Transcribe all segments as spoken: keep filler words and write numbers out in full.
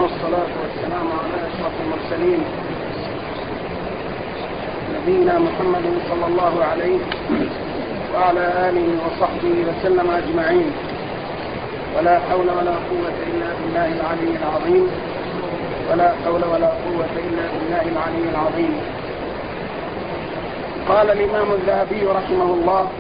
والصلاة والسلام على أشرف المرسلين نبينا محمد صلى الله عليه وعلى آله وصحبه وسلم أجمعين، ولا حول ولا قوة إلا بالله العلي العظيم ولا حول ولا قوة إلا بالله العلي العظيم. قال الإمام الذهبي رحمه الله: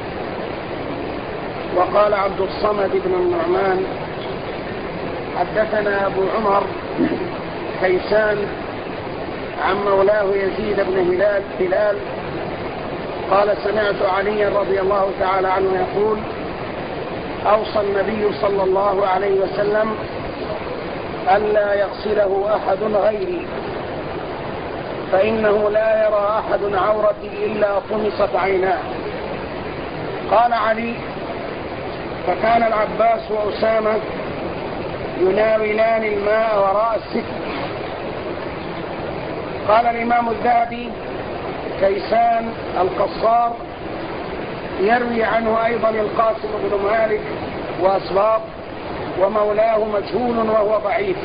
وقال عبد الصمد بن النعمان: حدثنا أبو عمر كيسان عن مولاه يزيد بن هلال هلال قال: سمعت عليا رضي الله تعالى عنه يقول: أوصى النبي صلى الله عليه وسلم ألا يغسله أحد غيري، فإنه لا يرى أحد عورتي إلا طمست عيناه. قال علي: فكان العباس وأسامة يناولان الماء وراء الستر. قال الإمام الذهبي: كيسان القصار يروي عنه أيضا القاسم بن مالك وأسباط، ومولاه مجهول وهو ضعيف.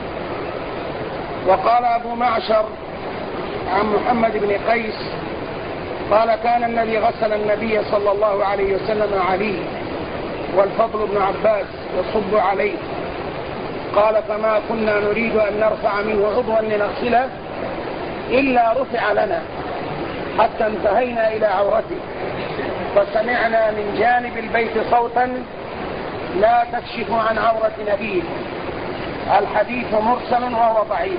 وقال أبو معشر عن محمد بن قيس قال: كان الذي غسل النبي صلى الله عليه وسلم علي والفضل بن عباس يصب عليه. قال: فما كنا نريد أن نرفع منه عضوا لنغسله إلا رفع لنا حتى انتهينا إلى عورته، فسمعنا من جانب البيت صوتا لا تكشف عن عورة نبيه. الحديث مرسل وهو ضعيف.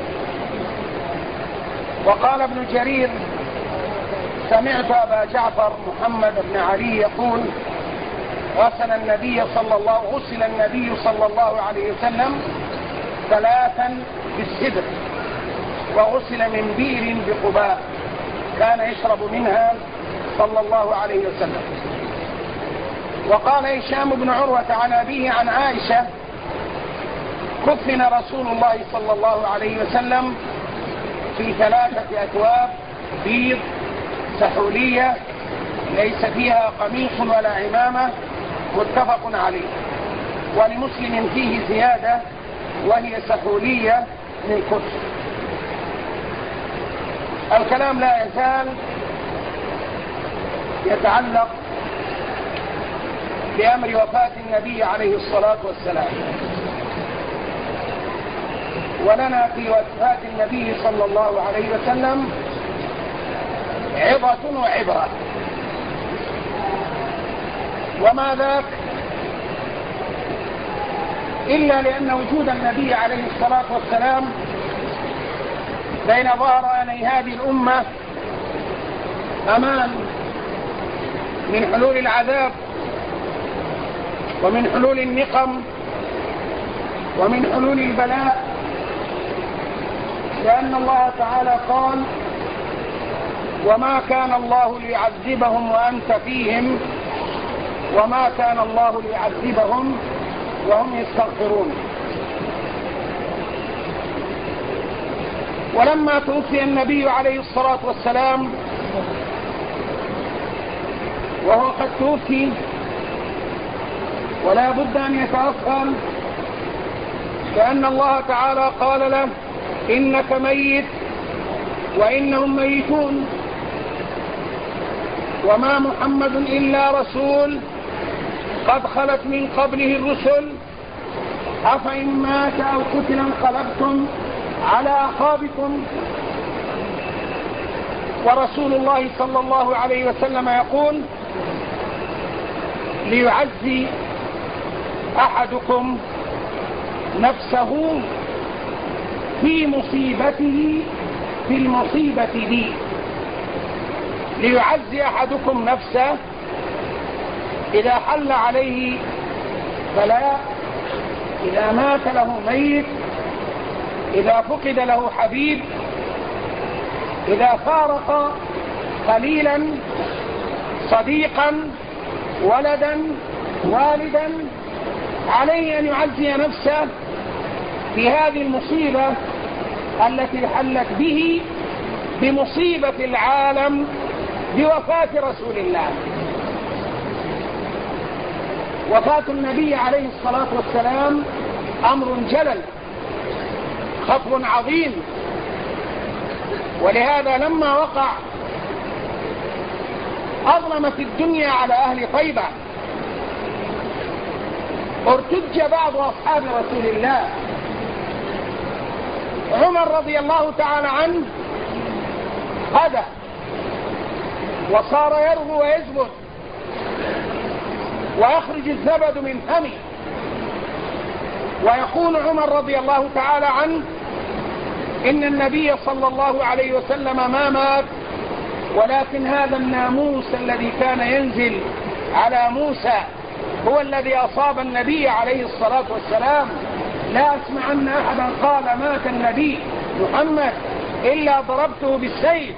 وقال ابن جرير: سمعت أبا جعفر محمد بن علي يقول: غسل النبي صلى الله غسل النبي صلى الله عليه وسلم ثلاثا بالسدر، وغسل من بئر بقباء كان يشرب منها صلى الله عليه وسلم. وقال هشام بن عروة عن أبيه عن عائشة: كفن رسول الله صلى الله عليه وسلم في ثلاثة أكواب بيض سحولية ليس فيها قميص ولا عمامة، متفق عليه. ولمسلم فيه زيادة وهي سحولية من كتب. الكلام لا يزال يتعلق بأمر وفاة النبي عليه الصلاة والسلام، ولنا في وفاة النبي صلى الله عليه وسلم عظة وعبرة. وما ذاك إلا لأن وجود النبي عليه الصلاة والسلام بين ظهراني هذه الأمة أمان من حلول العذاب ومن حلول النقم ومن حلول البلاء، لأن الله تعالى قال: وما كان الله ليعذبهم وأنت فيهم وما كان الله ليعذبهم وهم يستغفرون. ولما توفي النبي عليه الصلاة والسلام وهو قد توفي ولا بد أن يتوفى، لأن الله تعالى قال له: إنك ميت وإنهم ميتون، وما محمد إلا رسول قد خلت من قبله الرسل، أفإن مات أو قتل انقلبتم على أعقابكم. ورسول الله صلى الله عليه وسلم يقول: ليعزي أحدكم نفسه في مصيبته في المصيبة دي. ليعزي أحدكم نفسه إذا حل عليه بلاء، إذا مات له ميت، إذا فقد له حبيب، إذا فارق خليلا صديقا ولدا والدا، عليه أن يعزي نفسه في هذه المصيبة التي حلت به بمصيبة العالم بوفاة رسول الله. وفاة النبي عليه الصلاة والسلام أمر جلل، خطب عظيم. ولهذا لما وقع أظلمت الدنيا على أهل طيبة، ارتج بعض أصحاب رسول الله. عمر رضي الله تعالى عنه هدى وصار يرغو ويزبد ويخرج الزبد من فمه، ويقول عمر رضي الله تعالى عنه إن النبي صلى الله عليه وسلم ما مات، ولكن هذا الناموس الذي كان ينزل على موسى هو الذي أصاب النبي عليه الصلاة والسلام. لا أسمع أن أحدا قال مات النبي محمد إلا ضربته بالسيف.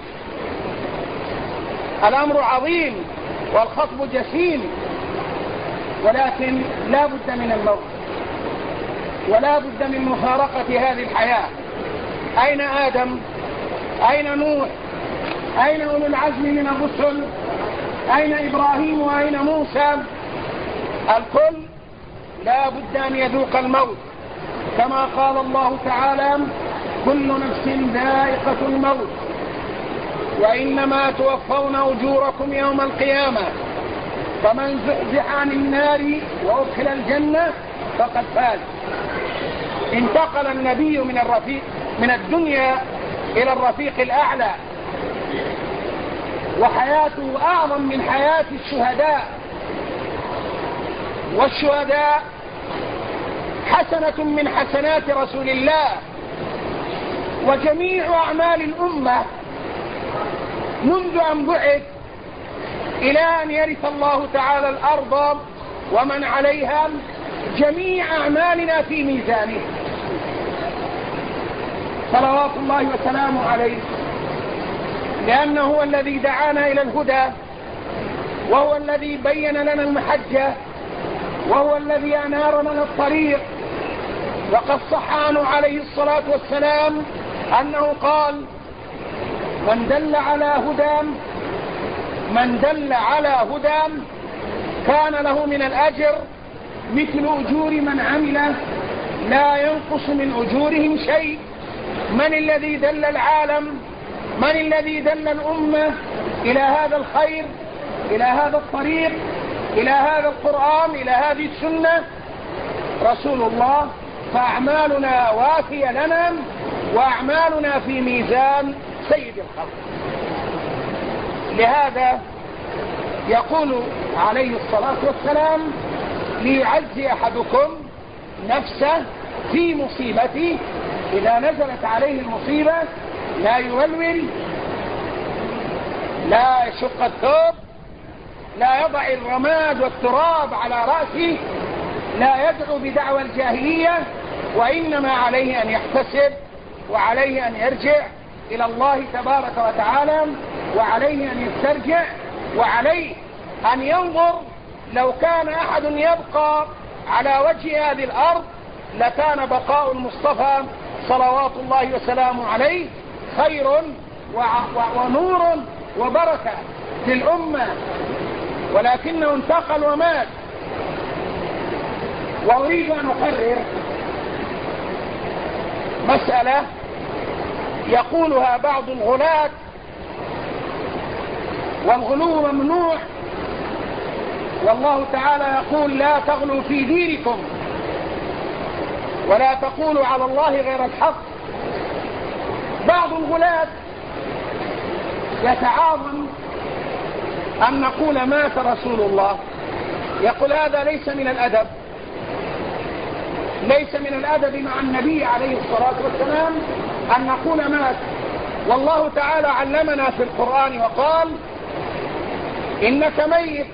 الأمر عظيم والخطب جسيم، ولكن لا بد من الموت ولا بد من مفارقة هذه الحياة. أين آدم؟ أين نوح؟ أين أولو العزم من الرسل؟ أين إبراهيم وأين موسى؟ الكل لا بد أن يذوق الموت، كما قال الله تعالى كل نفس ذائقة الموت وإنما توفون أجوركم يوم القيامة فمن زحزح عن النار وأدخل الجنة فقد فاز. انتقل النبي من الرفيق من الدنيا إلى الرفيق الأعلى، وحياته أعظم من حياة الشهداء، والشهداء حسنة من حسنات رسول الله. وجميع أعمال الأمة منذ أن بعث إلى أن يرث الله تعالى الأرض ومن عليها جميع أعمالنا في ميزانه صلوات الله وسلامه عليه، لأنه هو الذي دعانا إلى الهدى، وهو الذي بين لنا المحجة، وهو الذي أنار لنا الطريق. وقد صح عنه عليه الصلاة والسلام أنه قال من دل على هدى من دل على هدى كان له من الأجر مثل أجور من عمل لا ينقص من أجورهم شيء. من الذي دل العالم؟ من الذي دل الأمة إلى هذا الخير، إلى هذا الطريق، إلى هذا القرآن، إلى هذه السنة؟ رسول الله. فأعمالنا وافية لنا، وأعمالنا في ميزان سيد الخلق. لهذا يقول عليه الصلاة والسلام ليعزي أحدكم نفسه في مصيبته، إذا نزلت عليه المصيبة لا يولول، لا يشق الثوب، لا يضع الرماد والتراب على رأسه، لا يدعو بدعوى الجاهلية، وإنما عليه أن يحتسب، وعليه أن يرجع إلى الله تبارك وتعالى، وعليه أن يسترجع، وعليه أن ينظر. لو كان أحد يبقى على وجه هذه الأرض لكان بقاء المصطفى صلوات الله وسلامه عليه خير ونور وبركة للأمة، ولكنه انتقل ومات. وأريد أن أقرر مسألة يقولها بعض الغلاة، والغلو ممنوع، والله تعالى يقول لا تغلوا في دينكم ولا تقولوا على الله غير الحق. بعض الغلاة يتعاظم أن نقول مات رسول الله، يقول هذا ليس من الأدب، ليس من الأدب مع النبي عليه الصلاة والسلام أن نقول مات. والله تعالى علمنا في القرآن وقال إنك ميت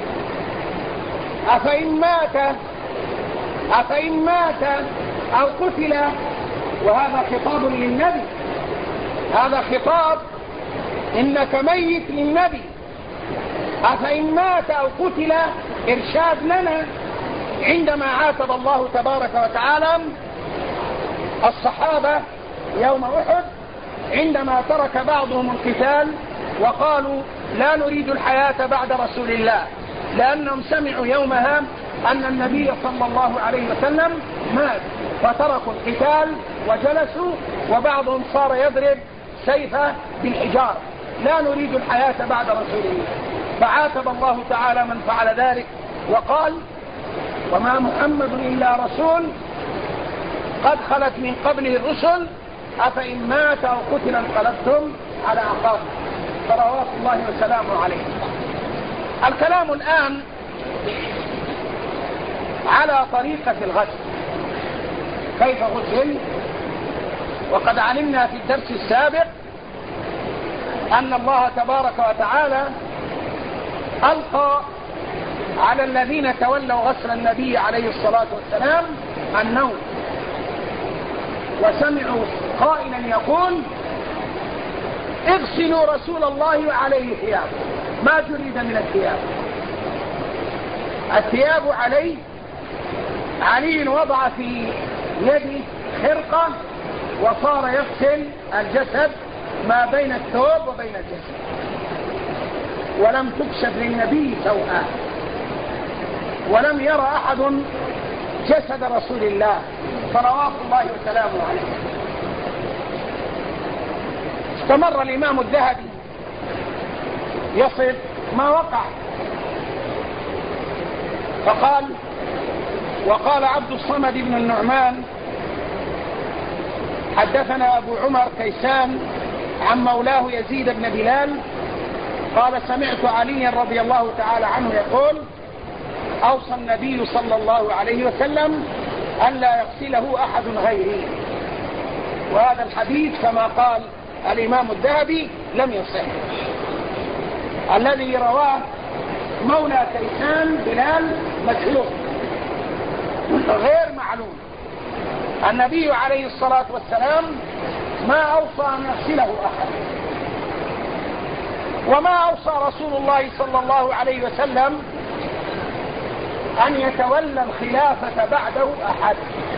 أفإن مات أفإن مات أو قتل. وهذا خطاب للنبي، هذا خطاب إنك ميت للنبي. أفإن مات أو قتل إرشاد لنا عندما عاتب الله تبارك وتعالى الصحابة يوم أحد عندما ترك بعضهم القتال وقالوا لا نريد الحياة بعد رسول الله، لأنهم سمعوا يومها أن النبي صلى الله عليه وسلم مات، فتركوا القتال وجلسوا، وبعضهم صار يضرب سيفه بالحجارة، لا نريد الحياة بعد رسول الله. فعاتب الله تعالى من فعل ذلك وقال: وما محمد إلا رسول قد خلت من قبله الرسل أفإن مات أو قتل انقلبتم على أعقابكم. صلوات الله وسلامه عليه. الكلام الآن على طريقة الغسل، كيف غسل. وقد علمنا في الدرس السابق أن الله تبارك وتعالى ألقى على الذين تولوا غسل النبي عليه الصلاة والسلام النوم، وسمعوا قائلا يقول: اغسلوا رسول الله عليه ثياب. ما جريد من الثياب؟ الثياب عليه. علي وضع في يده خرقة وصار يغسل الجسد ما بين الثوب وبين الجسد، ولم تكشف للنبي سوءا، ولم يرى أحد جسد رسول الله صلوات الله وسلامه عليه. استمر الإمام الذهبي يصف ما وقع فقال: وقال عبد الصمد بن النعمان حدثنا أبو عمر كيسان عن مولاه يزيد بن بلال قال: سمعت علي رضي الله تعالى عنه يقول: أوصى النبي صلى الله عليه وسلم أن لا يغسله أحد غيري. وهذا الحديث كما قال الإمام الذهبي لم يصح. الذي رواه مولى كيسان بلال مجهول غير معلوم. النبي عليه الصلاة والسلام ما أوصى أن يغسله أحد، وما أوصى رسول الله صلى الله عليه وسلم أن يتولى الخلافة بعده أحد.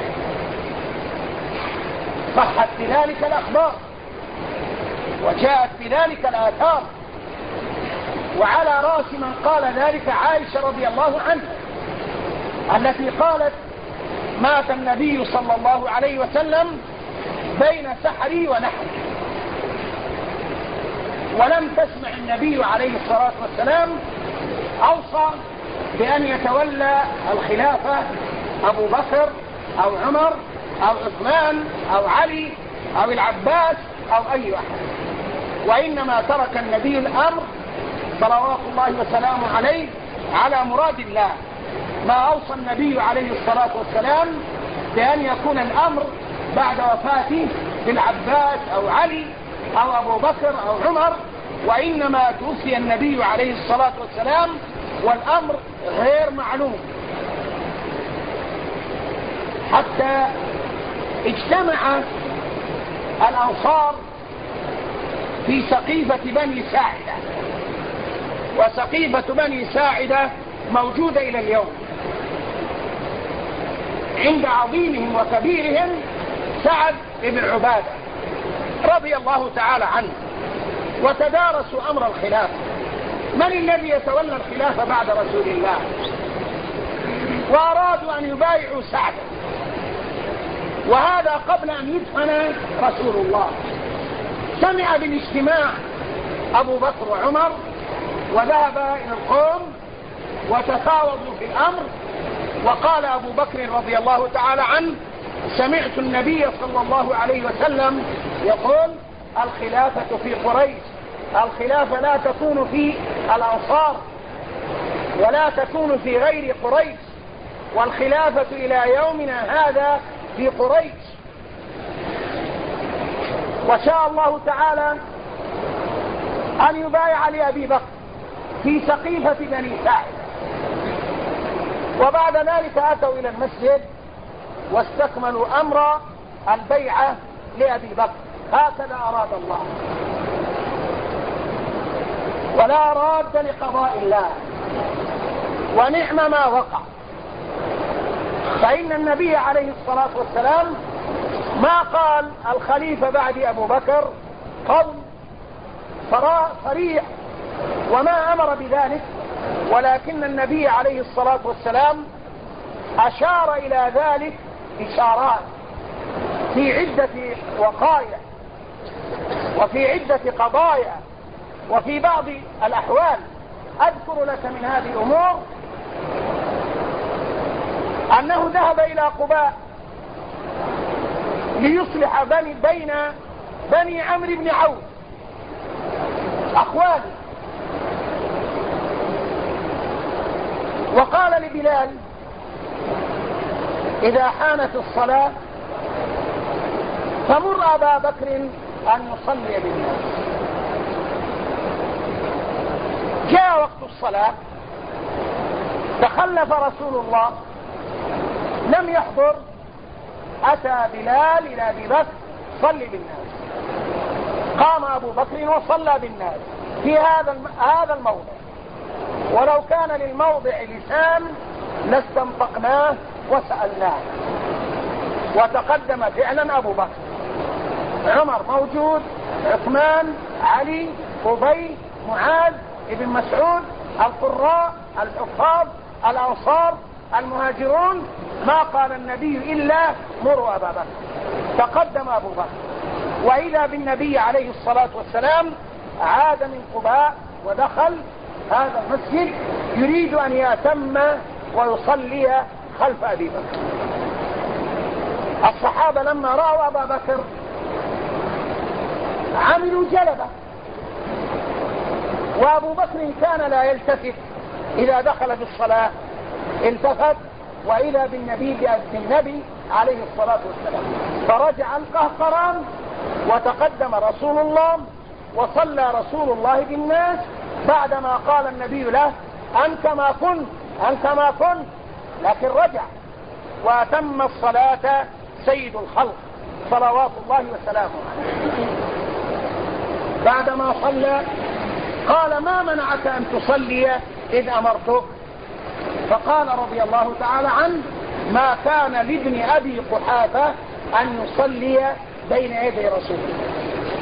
صحت بذلك الأخبار وجاءت بذلك الآثار، وعلى رأس من قال ذلك عائشة رضي الله عنها التي قالت: مات النبي صلى الله عليه وسلم بين سحري ونحري، ولم تسمع النبي عليه الصلاة والسلام أوصى بأن يتولى الخلافة أبو بكر أو عمر أو عثمان أو علي أو العباس أو أي أحد، وإنما ترك النبي الأمر صلوات الله وسلامه عليه على مراد الله. ما أوصى النبي عليه الصلاة والسلام بأن يكون الأمر بعد وفاته بالعباس أو علي أو أبو بكر أو عمر، وإنما توفي النبي عليه الصلاة والسلام والأمر غير معلوم، حتى اجتمع الأنصار في سقيفة بني ساعدة، وسقيفة بني ساعدة موجودة إلى اليوم عند عظيمهم وكبيرهم سعد بن عبادة رضي الله تعالى عنه، وتدارسوا أمر الخلافة. من الذي يتولى الخلافة بعد رسول الله؟ وأرادوا أن يبايعوا سعد، وهذا قبل أن يدفن رسول الله. سمع بالاجتماع أبو بكر وعمر وذهب إلى القوم وتفاوضوا في الأمر، وقال أبو بكر رضي الله تعالى عنه: سمعت النبي صلى الله عليه وسلم يقول: الخلافة في قريش. الخلافة لا تكون في الأنصار ولا تكون في غير قريش، والخلافة إلى يومنا هذا في قريش. وشاء الله تعالى أن يبايع لأبي بكر في سقيفة بني ساعدة، وبعد ذلك أتوا إلى المسجد واستكملوا أمر البيعة لأبي بكر. هكذا أراد الله، ولا راد لقضاء الله، ونعم ما وقع. فإن النبي عليه الصلاة والسلام ما قال الخليفة بعد أبو بكر قول صريح وما أمر بذلك، ولكن النبي عليه الصلاة والسلام أشار إلى ذلك إشارات في عدة وقايع وفي عدة قضايا وفي بعض الأحوال. أذكر لك من هذه الأمور أنه ذهب إلى قباء ليصلح بني بين بني عمرو بن عوف أخوانه، وقال لبلال إذا حانت الصلاة فمر أبا بكر أن يصلي بالناس. جاء وقت الصلاة تخلف رسول الله لم يحضر، أتى بلال إلى أبي بكر صلي بالناس. قام أبو بكر وصلى بالناس في هذا هذا الموضع، ولو كان للموضع لسان لاستنطقناه وسألناه. وتقدم فعلا أبو بكر، عمر موجود، عثمان، علي، أبي، معاذ، ابن مسعود، القراء، الحفاظ، الأنصار، المهاجرون. ما قال النبي إلا مروا أبا بكر. تقدم أبو بكر، وإذا بالنبي عليه الصلاة والسلام عاد من قباء ودخل هذا المسجد يريد أن يتم ويصلي خلف أبي بكر. الصحابة لما رأوا أبا بكر عملوا جلبة، وأبو بكر كان لا يلتفت إذا دخل بالصلاة، التفت وإذا بالنبي بالنبي عليه الصلاة والسلام، فرجع القهقران وتقدم رسول الله وصلى رسول الله بالناس بعدما قال النبي له أنت ما كنت أنت ما كنت، لكن رجع وأتم الصلاة سيد الخلق صلوات الله وسلامه عليه. بعدما صلى قال ما منعك أن تصلي إذ أمرتك؟ فقال رضي الله تعالى عنه ما كان لابن أبي قحافة أن يصلي بين يدي رسول الله.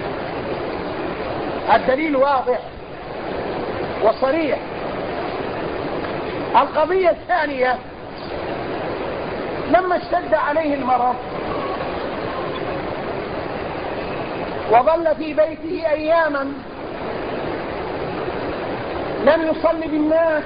الدليل واضح وصريح. القضية الثانية لما اشتد عليه المرض وظل في بيته أياما لم يصلي بالناس،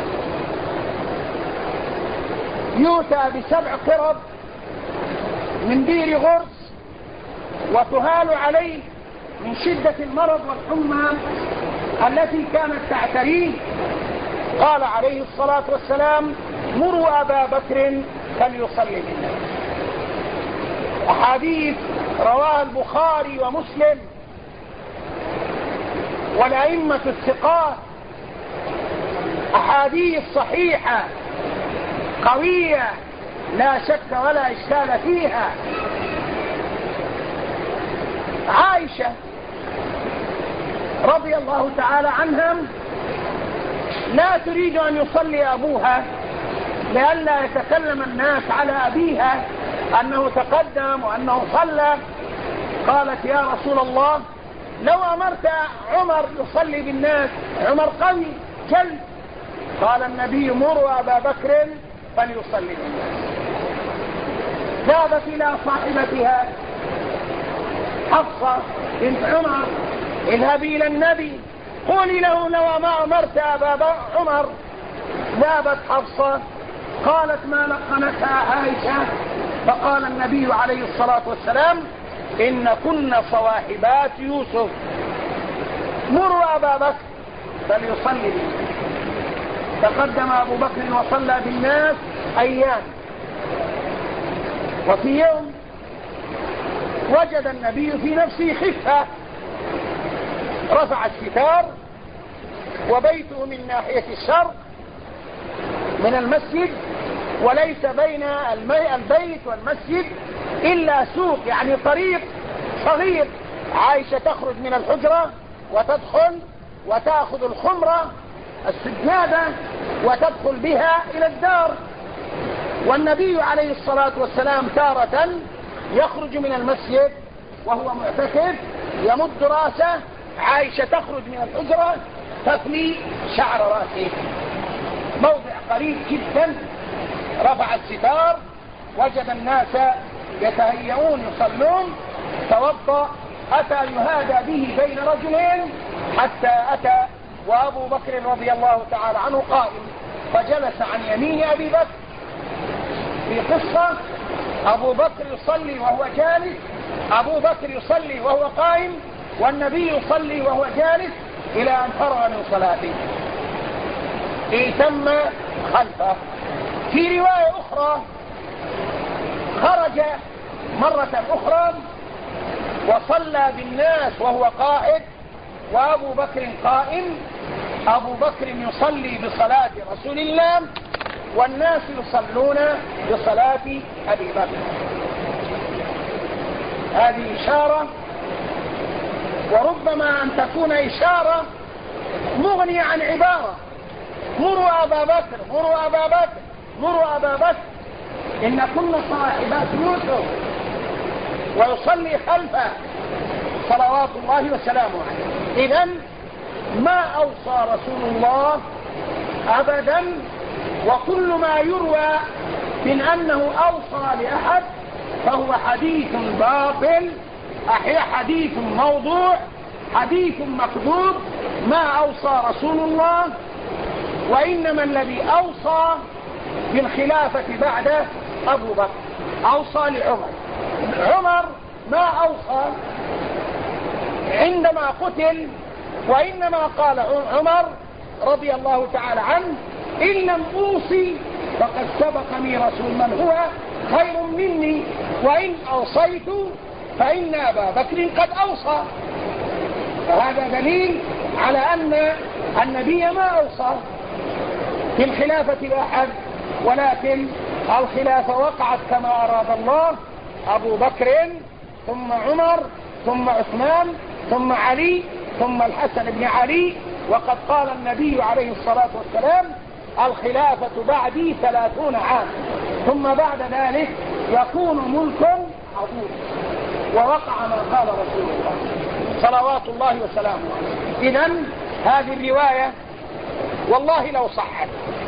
يؤتى بسبع قرب من بير غرس وتهال عليه من شدة المرض والحمى التي كانت تعتريه. قال عليه الصلاة والسلام مروا أبا بكر فليصلي بالناس. أحاديث رواها البخاري ومسلم والأئمة الثقات، أحاديث صحيحة قوية لا شك ولا إشكال فيها. عائشة رضي الله تعالى عنها لا تريد أن يصلي أبوها لئلا يتكلم الناس على أبيها أنه تقدم وأنه صلى. قالت يا رسول الله لو أمرت عمر يصلي بالناس، عمر قوي جلد. قال النبي مروا أبا بكر فليصلي بالناس. ذهبت إلى صاحبتها حفصة بنت عمر اذهبي إلى النبي قولي له لو ما أمرت أبا عمر. ذهبت حفصة قالت ما لقنتها عائشة، فقال النبي عليه الصلاة والسلام إن كن صواحبات يوسف مروا أبا بكر فليصلي بالناس. تقدم أبو بكر وصلى بالناس أيام، وفي يوم وجد النبي في نفسه خفة، رفع الستار وبيته من ناحية الشرق من المسجد، وليس بين البيت والمسجد إلا سوق، يعني طريق صغير. عائشة تخرج من الحجرة وتدخل وتأخذ الخمرة السجادة وتدخل بها إلى الدار، والنبي عليه الصلاة والسلام تارة يخرج من المسجد وهو معتكف يمد رأسه، عائشة تخرج من الحجرة تثني شعر رأسه، موضع قريب جدا رفع الستار وجد الناس يتهيئون يصلون، توضأ، أتى يهادى به بين رجلين حتى أتى وأبو بكر رضي الله تعالى عنه قائم، فجلس عن يمين أبي بكر. في قصة أبو بكر يصلي وهو جالس، أبو بكر يصلي وهو قائم، والنبي يصلي وهو جالس إلى أن فرغ من صلاته، ائتم خلفه. في رواية أخرى خرج مرة أخرى وصلى بالناس وهو قائد وأبو بكر قائم، أبو بكر يصلي بصلاة رسول الله والناس يصلون بصلاة أبي بكر. هذه إشارة، وربما أن تكون إشارة مغنية عن عبارة: مروا أبا بكر، مروا أبا بكر، مروا أبا بكر، إن كنا صاحبات يوسف، ويصلي خلفه صلوات الله وسلامه عليه. إذن ما أوصى رسول الله أبدا، وكل ما يروى من أنه أوصى لأحد فهو حديث باطل، حديث موضوع، حديث مكذوب. ما أوصى رسول الله، وإنما الذي أوصى بالخلافة بعد أبو بكر أوصى لعمر. عمر ما أوصى عندما قتل، وإنما قال عمر رضي الله تعالى عنه: إن لم أوصي فقد سبقني رسول من هو خير مني، وإن أوصيت فإن أبا بكر قد أوصى. فهذا دليل على أن النبي ما أوصى في الخلافة لأحد، ولكن الخلافة وقعت كما أراد الله: أبو بكر ثم عمر ثم عثمان ثم علي ثم الحسن بن علي. وقد قال النبي عليه الصلاة والسلام: الخلافة بعدي ثلاثون عام، ثم بعد ذلك يكون ملك عظيم. ووقع ما قال رسول الله صلوات الله وسلامه عليه. إذن هذه الرواية والله لو صحت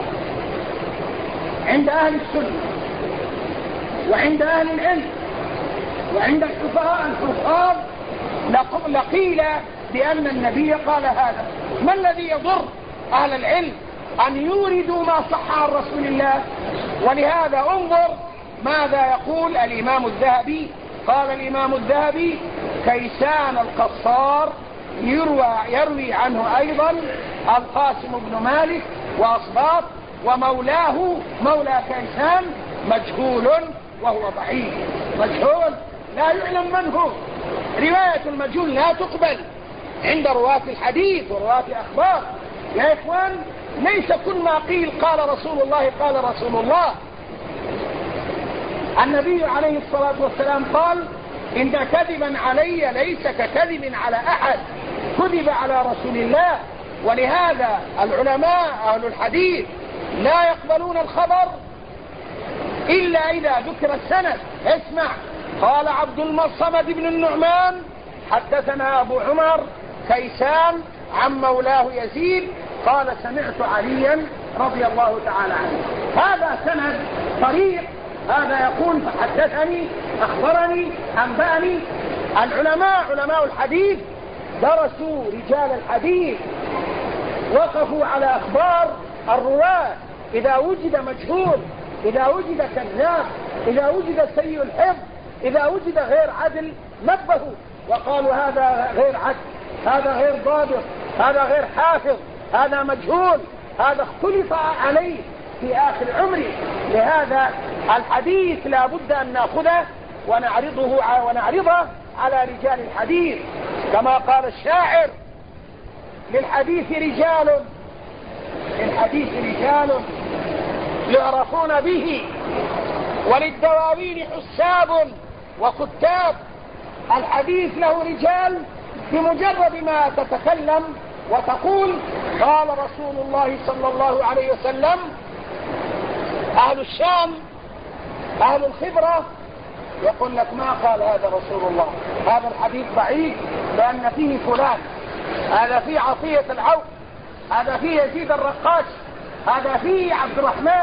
عند أهل السنة وعند أهل العلم وعند الحفاظ الحفاظ لقيل بأن النبي قال هذا. ما الذي يضر أهل العلم أن يوردوا ما صح عن رسول الله؟ ولهذا انظر ماذا يقول الإمام الذهبي. قال الإمام الذهبي: كيسان القصار يروى, يروي عنه أيضا القاسم بن مالك وأصباط، ومولاه مولى كيسان مجهول وهو ضعيف. مجهول لا يعلم من هو. رواية المجهول لا تقبل عند رواة الحديث ورواة الأخبار. يا إخوان، ليس كل ما قيل قال رسول الله قال رسول الله. النبي عليه الصلاة والسلام قال: إن كذبا علي ليس ككذب على أحد، كذب على رسول الله. ولهذا العلماء أهل الحديث لا يقبلون الخبر إلا إذا ذكر السند. اسمع: قال عبد الصمد بن النعمان: حدثنا أبو عمر كيسان عن مولاه يزيد قال: سمعت عليا رضي الله تعالى عنه. هذا سند طريق، هذا يقول فحدثني، أخبرني، أنبأني. العلماء علماء الحديث درسوا رجال الحديث، وقفوا على أخبار الرواة. إذا وجد مجهول، إذا وجد كذاب، إذا وجد سيء الحفظ، إذا وجد غير عدل، نبهوا وقالوا: هذا غير عدل، هذا غير ضابط، هذا غير حافظ، هذا مجهول، هذا اختلف عليه في آخر عمره. لهذا الحديث لا بد أن نأخذه ونعرضه ونعرضه على رجال الحديث، كما قال الشاعر: للحديث رجال، للحديث رجال يعرفون به، وللدواوين حساب وكتاب. الحديث له رجال بمجرد ما تتكلم وتقول قال رسول الله صلى الله عليه وسلم. أهل الشام أهل الخبرة يقول لك: ما قال هذا رسول الله، هذا الحديث ضعيف لأن فيه فلان، هذا فيه عطية العوف، هذا فيه يزيد الرقاش، هذا فيه عبد الرحمن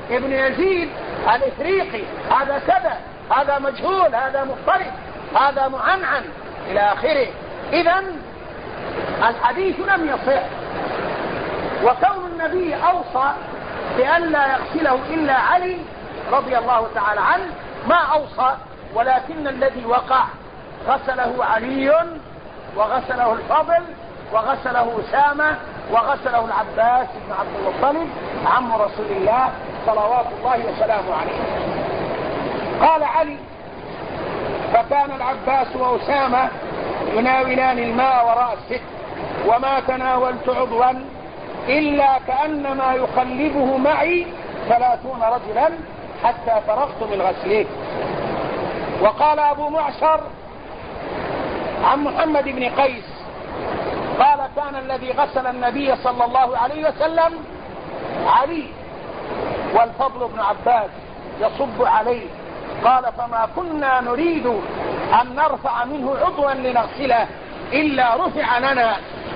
ابن يزيد الإفريقي، هذا كذا، هذا مجهول، هذا مضطرب، هذا معنعن إلى آخره. إذن الحديث لم يصح. وكون النبي أوصى بأن لا يغسله إلا علي رضي الله تعالى عنه ما أوصى، ولكن الذي وقع غسله علي وغسله الفضل وغسله أسامة وغسله العباس بن عبد المطلب عم رسول الله صلوات الله وسلامه عليه. قال علي: فكان العباس وأسامة يناولان الماء وراء الست، وما تناولت عضوا إلا كأنما يقلبه معي ثلاثون رجلا حتى فرغت من غسله. وقال أبو معشر عن محمد بن قيس قال: كان الذي غسل النبي صلى الله عليه وسلم علي والفضل بن عباس يصب عليه. قال: فما كنا نريد أن نرفع منه عضوا لنغسله إلا رفع لنا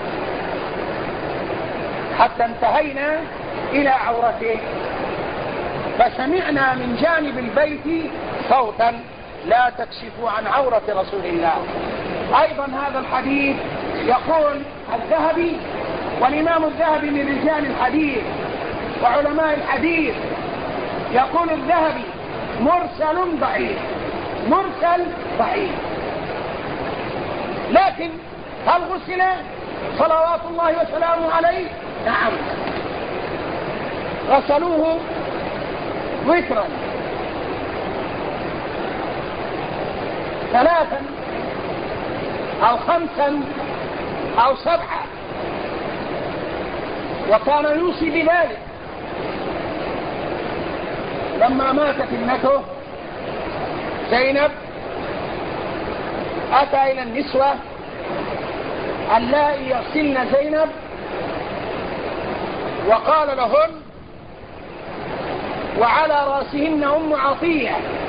حتى انتهينا إلى عورته، فسمعنا من جانب البيت صوتا: لا تكشفوا عن عورة رسول الله. أيضا هذا الحديث يقول الذهبي، والإمام الذهبي من رجال الحديث وعلماء الحديث، يقول الذهبي: مرسل ضعيف، مرسل ضعيف. لكن هل غسل صلوات الله وسلامه عليه؟ نعم، غسلوه وترا ثلاثا أو خمسا أو سبعا، وكان يوصي بذلك. لما ماتت ابنته زينب أتى إلى النسوة اللائي يغسلن زينب وقال لهن، وعلى رأسهن أم عطية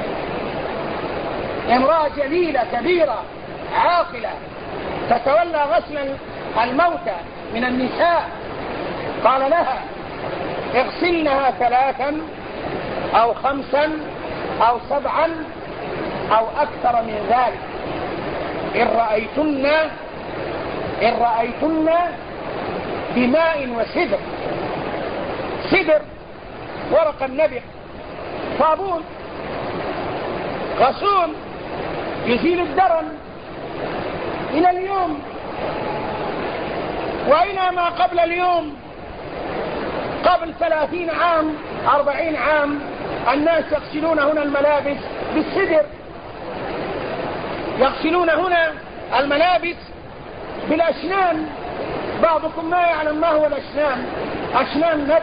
امرأة جليلة كبيرة عاقلة تتولى غسل الموتى من النساء، قال لها: اغسلنها ثلاثا أو خمسا أو سبعا أو أكثر من ذلك، إن رأيتن إن رأيتن بماء وسدر. سدر ورق النبق، صابون، غسول يزيل الدرن إلى اليوم وإلى ما قبل اليوم. قبل ثلاثين عام أربعين عام الناس يغسلون هنا الملابس بالسدر، يغسلون هنا الملابس بالأشنان. بعضكم ما يعلم ما هو الأشنان. أشنان نب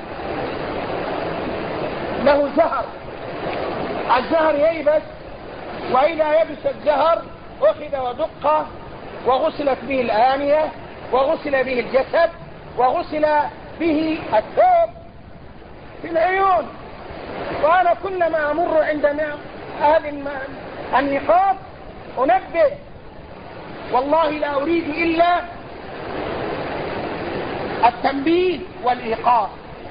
له زهر، الزهر ييبس، وإذا يبس الزهر أخذ ودق وغسلت به الآنية وغسل به الجسد وغسل به الثوب في العيون. وأنا كلما أمر عند هذه النقاط أنبه، والله لا أريد إلا التنبيه والإيقاظ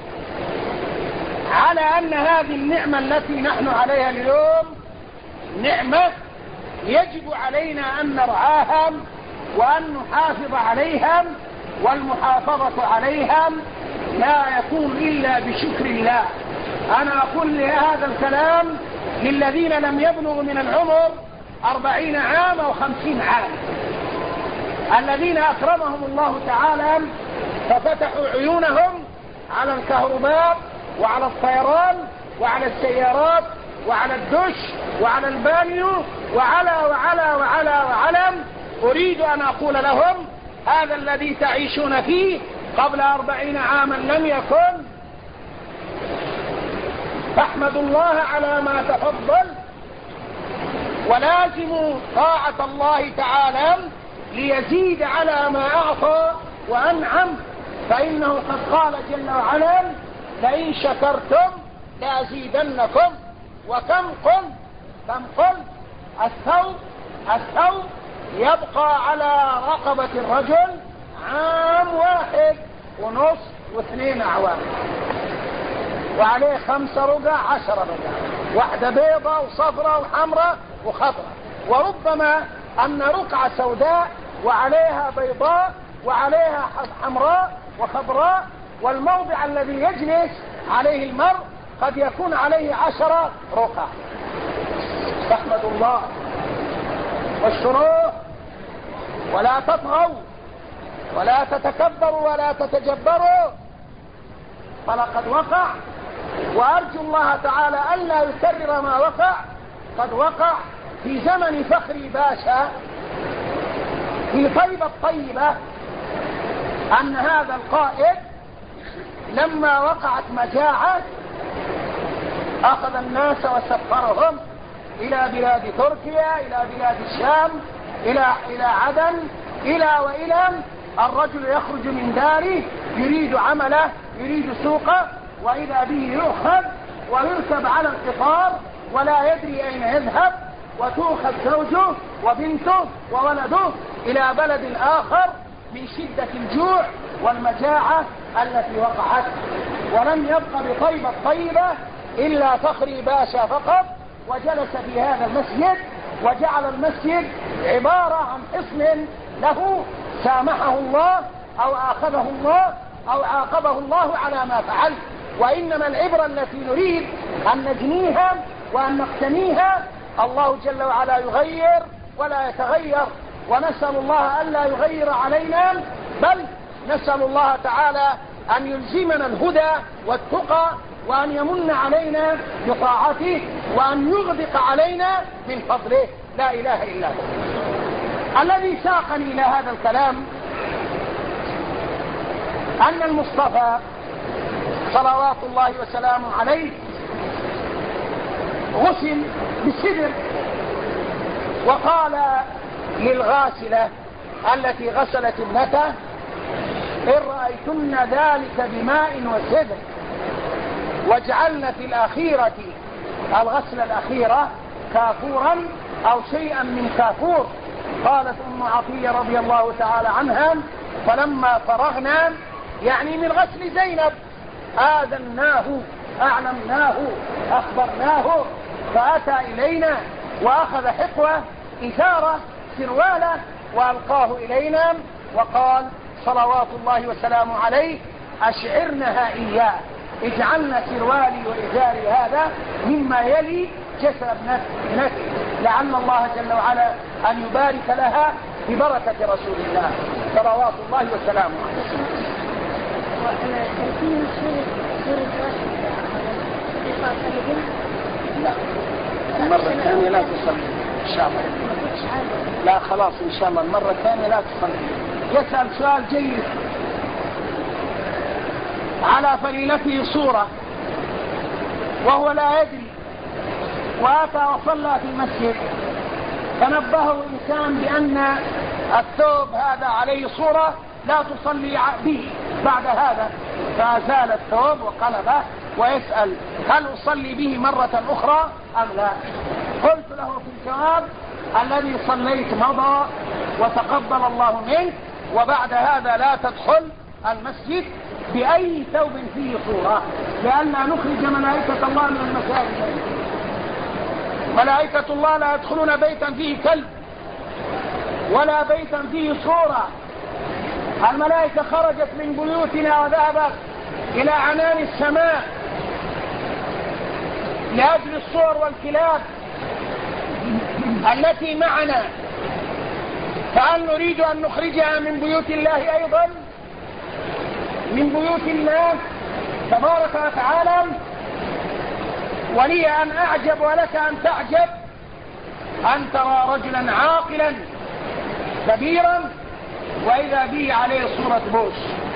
على أن هذه النعمة التي نحن عليها اليوم نعمة يجب علينا أن نرعاها وأن نحافظ عليها، والمحافظة عليها لا يكون إلا بشكر الله. أنا أقول هذا الكلام للذين لم يبلغوا من العمر أربعين عام أو خمسين عام، الذين أكرمهم الله تعالى ففتحوا عيونهم على الكهرباء وعلى الطيران وعلى السيارات وعلى الدش وعلى البانيو وعلى وعلى وعلى وعلى. أريد أن أقول لهم: هذا الذي تعيشون فيه قبل أربعين عاما لم يكن، فاحمدوا الله على ما تفضل، ولازموا طاعة الله تعالى ليزيد على ما أعطى وأنعم، فإنه قد قال جل وعلا: لئن شكرتم لأزيدنكم. وكم قلت كم قلت الثوب الثوب يبقى على رقبة وعليه خمسة رقع عشرة رقع، واحدة بيضة وصفرة وحمرة وخضرة، وربما أن رقعة سوداء وعليها بيضاء وعليها حمراء وخضراء، والموضع الذي يجلس عليه المرء قد يكون عليه عشرة رقع. تحمد الله والشروط، ولا تطغوا ولا تتكبروا ولا تتجبروا، فلقد وقع، وأرجو الله تعالى ألا يكرر ما وقع. قد وقع في زمن فخري باشا في طيبة الطيبة أن هذا القائد لما وقعت مجاعة أخذ الناس وسفرهم إلى بلاد تركيا، إلى بلاد الشام، إلى إلى عدن، إلى وإلى. الرجل يخرج من داره يريد عمله، يريد سوقه، وإذا به يؤخذ ويركب على القطار ولا يدري أين يذهب، وتؤخذ زوجه وبنته وولده إلى بلد آخر من شدة الجوع والمجاعة التي وقعت. ولم يبق بطيبة طيبة إلا فخري باشا فقط، وجلس في هذا المسجد وجعل المسجد عبارة عن حصن له، سامحه الله أو آخذه الله أو عاقبه الله على ما فعل. وإنما العبرة التي نريد أن نجنيها وأن نقتنيها، الله جل وعلا يغير ولا يتغير، ونسأل الله ألا يغير علينا، بل نسأل الله تعالى أن يلزمنا الهدى والتقى، وأن يمن علينا بطاعته، وأن يغدق علينا من فضله. لا إله إلا هو. الذي ساقني إلى هذا الكلام أن المصطفى صلوات الله وسلامه عليه غسل بالسدر، وقال للغاسلة التي غسلت ابنته: إن رأيتن ذلك بماء وسدر واجعلن في الأخيرة الغسلة الأخيرة كافورا أو شيئا من كافور. قالت أم عطية رضي الله تعالى عنها: فلما فرغنا، يعني من غسل زينب، آذناه أعلمناه أخبرناه، فأتى إلينا وأخذ حقوة إثارة سروالة وألقاه إلينا، وقال صلوات الله وسلامه عليه: أشعرنها إياه، اجعلنا سروالي وإزاري هذا مما يلي جسد ابنتي، لعل الله جل وعلا أن يبارك لها ببركة رسول الله صلوات الله وسلامه عليه. لا، المرة الثانية لا تصلي إن شاء الله. لا خلاص إن شاء الله المرة الثانية لا تصلي. يسأل سؤال جيد. على فليلته صورة وهو لا يدري، وأتى وصلى في المسجد، فنبهه الإنسان بأن الثوب هذا عليه صورة لا تصلي به بعد هذا، فأزال الثوب وقلبه ويسأل: هل أصلي به مرة أخرى أم لا؟ قلت له في الجواب: الذي صليت مضى وتقبل الله منك، وبعد هذا لا تدخل المسجد بأي ثوب فيه صورة، لأننا نخرج ملائكة الله من المساجد. ملائكة الله لا يدخلون بيتا فيه كلب ولا بيتا فيه صورة. الملائكة خرجت من بيوتنا وذهبت إلى عنان السماء لأجل الصور والكلاب التي معنا، فهل نريد أن نخرجها من بيوت الله أيضا، من بيوت الله تبارك وتعالى؟ ولي أن أعجب ولك أن تعجب أن ترى رجلا عاقلا كبيرا وإذا به عليه صورة بوش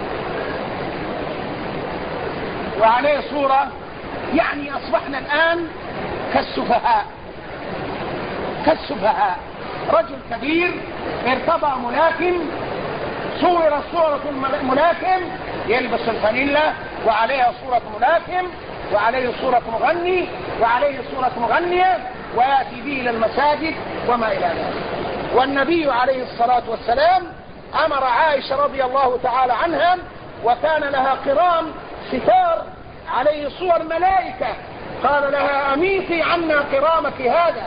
وعليه صورة، يعني أصبحنا الآن كالسفهاء كالسفهاء. رجل كبير ارتضى ملاكم، صور صورة ملاكم، يلبس الفانيلا وعليها صورة ملاكم وعليه صورة مغني وعليه صورة مغنية، ويأتي به إلى المساجد وما إلى ذلك. والنبي عليه الصلاة والسلام أمر عائشة رضي الله تعالى عنها، وكان لها قرام ستار عليه صور ملائكة، قال لها أميتي عنا قرامك هذا،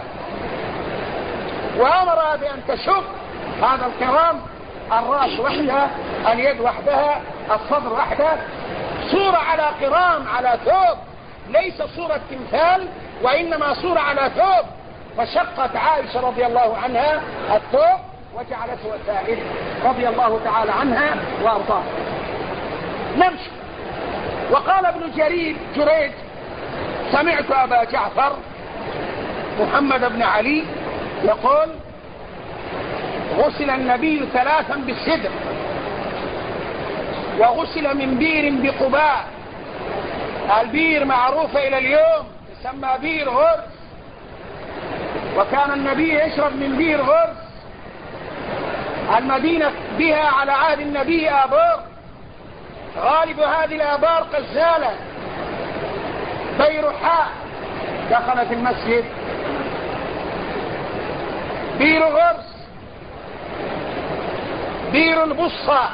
وأمر بأن تشق هذا القرام، الرأس وحدها، اليد وحدها، الصدر وحده، صورة على قرام على ثوب، ليس صورة تمثال وإنما صورة على ثوب. فشقت عائشة رضي الله عنها الثوب وجعلته وسائل رضي الله تعالى عنها وأرضاها. نمشي. وقال ابن جرير جريج سمعت أبا جعفر محمد بن علي يقول غسل النبي ثلاثا بالسدر، وغسل من بير بقباء. البير معروفة إلى اليوم تسمى بير غرس، وكان النبي يشرب من بير غرس. المدينة بها على عهد النبي آبار، غالب هذه الآبار قزالة. بيرحاء دخلت المسجد، بير غرس، بير البصة،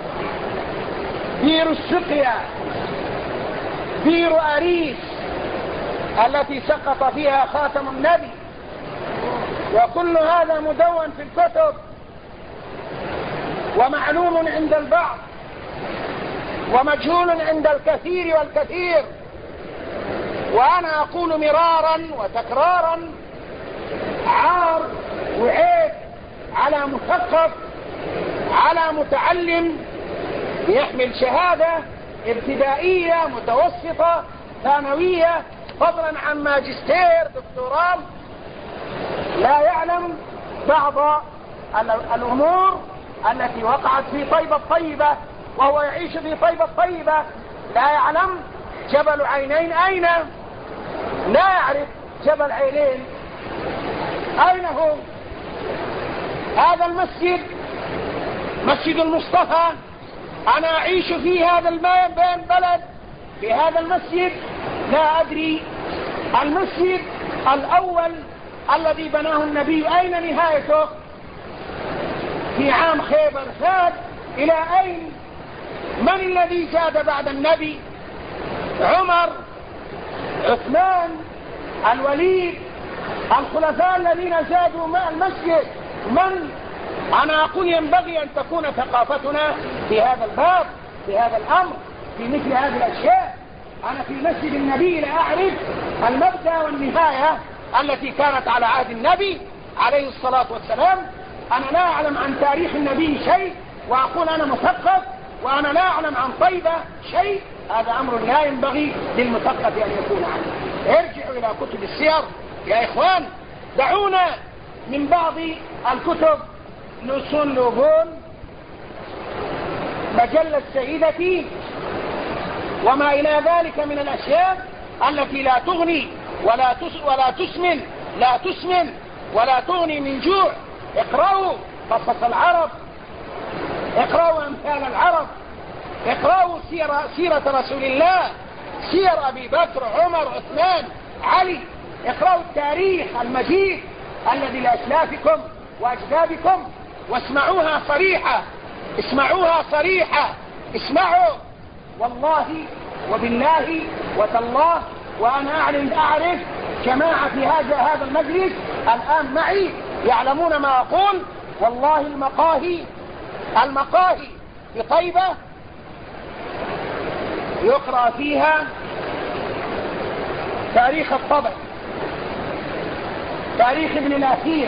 بير السقيا، بير أريس التي سقط فيها خاتم النبي. وكل هذا مدون في الكتب ومعلوم عند البعض ومجهول عند الكثير والكثير. وأنا أقول مرارا وتكرارا عار وعيب على مثقف، على متعلم يحمل شهادة ابتدائية متوسطة ثانوية فضلا عن ماجستير دكتوراه، لا يعلم بعض الأمور التي وقعت في طيبة الطيبة وهو يعيش في طيبة الطيبة. لا يعلم جبل عينين أين، لا يعرف جبل عينين أين هو. هذا المسجد مسجد المصطفى، أنا أعيش في هذا البلد في هذا المسجد، لا أدري المسجد الأول الذي بناه النبي أين نهايته؟ في عام خيبر فات إلى أين؟ من الذي زاد بعد النبي؟ عمر، عثمان، الوليد، الخلفاء الذين زادوا مع المسجد من؟ أنا أقول ينبغي أن تكون ثقافتنا في هذا الباب، في هذا الأمر، في مثل هذه الأشياء. أنا في مسجد النبي لا أعرف المبدأ والنهاية التي كانت على عهد النبي عليه الصلاة والسلام. أنا لا أعلم عن تاريخ النبي شيء وأقول أنا مثقف وأنا لا أعلم عن طيبة شيء. هذا أمر لا ينبغي للمثقف أن يكون عنه. ارجعوا إلى كتب السير يا إخوان، دعونا من بعض الكتب لسون لوبون، مجلة سيدتي، وما إلى ذلك من الأشياء التي لا تغني ولا تس ولا تسمن لا تسمن ولا تغني من جوع. اقرأوا قصص العرب، اقرأوا أمثال العرب، اقرأوا سيرة, سيرة رسول الله، سير أبي بكر، عمر، عثمان، علي. اقرأوا التاريخ المجيد الذي لأسلافكم وأجدادكم واسمعوها صريحة، اسمعوها صريحة، اسمعوا. والله وبالله وتالله وأنا أعلم أعرف جماعة في هذا هذا المجلس الآن معي يعلمون ما أقول. والله المقاهي المقاهي في طيبة يقرأ فيها تاريخ الطبع، تاريخ ابن الأثير،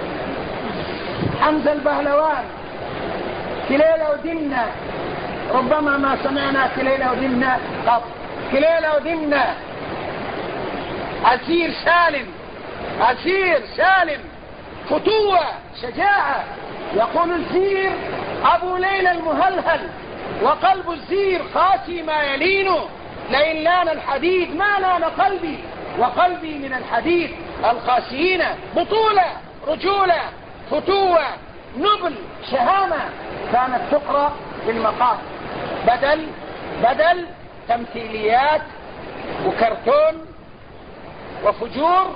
حمزة البهلوان، كليلة ودمنة. ربما ما سمعنا كليلة ودمنة قط. كليلة ودمنة، أسير سالم، أسير سالم، فتوة، شجاعة. يقول الزير أبو ليلى المهلهل، وقلب الزير قاسي ما يلين. لئن لان الحديد ما لان قلبي، وقلبي من الحديد القاسيين. بطولة، رجولة، فتوة، نبل، شهامة كانت تقرأ في المقام، بدل بدل تمثيليات وكرتون وفجور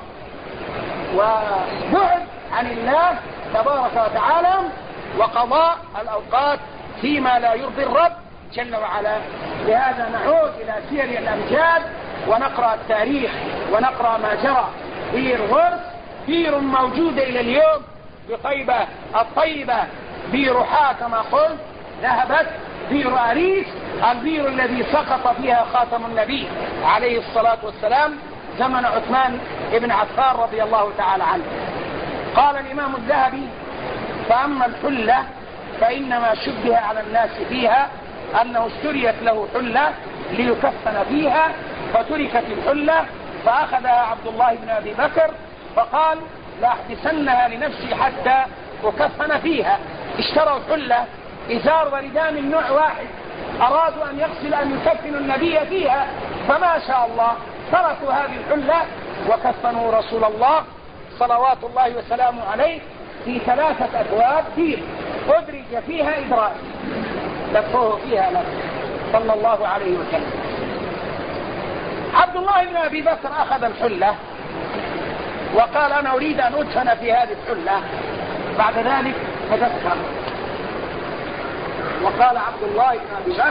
وبعد عن الله تبارك وتعالى وقضاء الأوقات فيما لا يرضي الرب جل وعلا. لهذا نعود إلى سير الأمجاد ونقرأ التاريخ ونقرأ ما جرى. بير غرس بير موجودة إلى اليوم بطيبة الطيبة، بير حا كما قلت ذهبت، بير أريس البير الذي سقط فيها خاتم النبي عليه الصلاة والسلام زمن عثمان بن عفان رضي الله تعالى عنه. قال الإمام الذهبي: فأما الحلة فإنما شبه على الناس فيها أنه اشتريت له حلة ليكفن فيها، فتركت الحلة فأخذها عبد الله بن أبي بكر فقال: لأحبسنها لنفسي حتى أكفن فيها. اشتروا حلة إزار ورداء من نوع واحد، أرادوا أن يغسل أن يكفنوا النبي فيها، فما شاء الله تركوا هذه الحلة وكفنوا رسول الله صلوات الله وسلامه عليه في ثلاثة أثواب بيض أدرج فيها إدراج لفوه فيها له صلى الله عليه وسلم. عبد الله بن أبي بكر أخذ الحلة وقال: أنا أريد أن أدفن في هذه الحلة. بعد ذلك تذكر وقال عبد الله بن أبي بكر: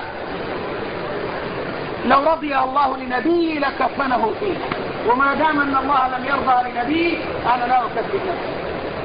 لو رضي الله لنبي لكفنه فيه، وما دام أن الله لم يرضى لنبي أنا لا أكفن نفسي.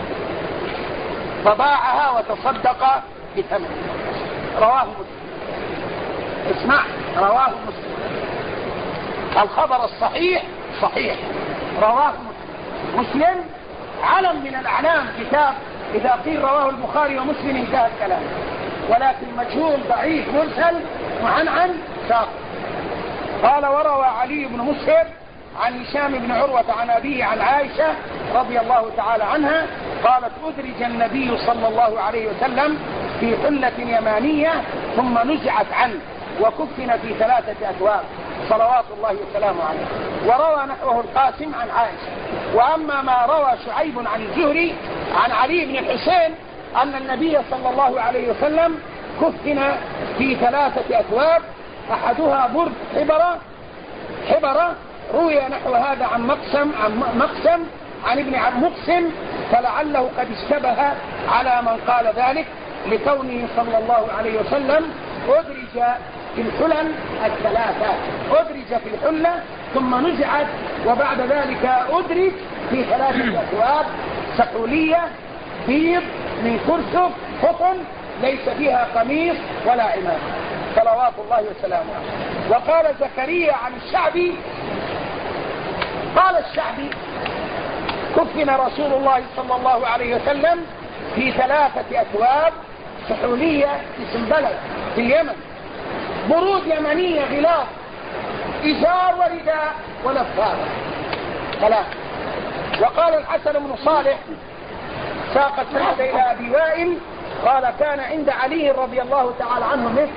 فباعها وتصدق بثمن. رواه مسلم. اسمع، رواه مسلم. الخبر الصحيح صحيح، رواه مسلم. مسلم علم من الأعلام، كتاب إذا قيل رواه البخاري ومسلم انتهى الكلام، ولكن مجهول ضعيف مرسل معنعن ساقط. قال: وروى علي بن مسهر عن هشام بن عروة عن أبيه عن عائشة رضي الله تعالى عنها قالت: أدرج النبي صلى الله عليه وسلم في حلة يمانية ثم نزعت عنه وكفن في ثلاثة أثواب صلوات الله وسلامه عليه. وروى نحوه القاسم عن عائشة. وأما ما روى شعيب عن الزهري عن علي بن الحسين أن النبي صلى الله عليه وسلم كفن في ثلاثة أثواب، أحدها برد حبرة حبرة روي نحو هذا عن مقسم عن مقسم عن ابن عم مقسم، فلعله قد اشتبه على من قال ذلك لكونه صلى الله عليه وسلم أدرج في الحلل الثلاثة، أدرج في الحلة ثم نزعت، وبعد ذلك أدرج في ثلاثة أثواب سحولية بيض من كرسف قطن ليس فيها قميص ولا عمامة صلوات الله وسلامه. وقال زكريا عن الشعبي قال الشعبي: كفن رسول الله صلى الله عليه وسلم في ثلاثة أثواب سحولية اسم بلد في اليمن، برود يمنية غلاظ، إزار ورداء ولفافة ثلاثة. وقال الحسن بن صالح ساق السند إلى أبي وائل قال: كان عند علي رضي الله تعالى عنه مثل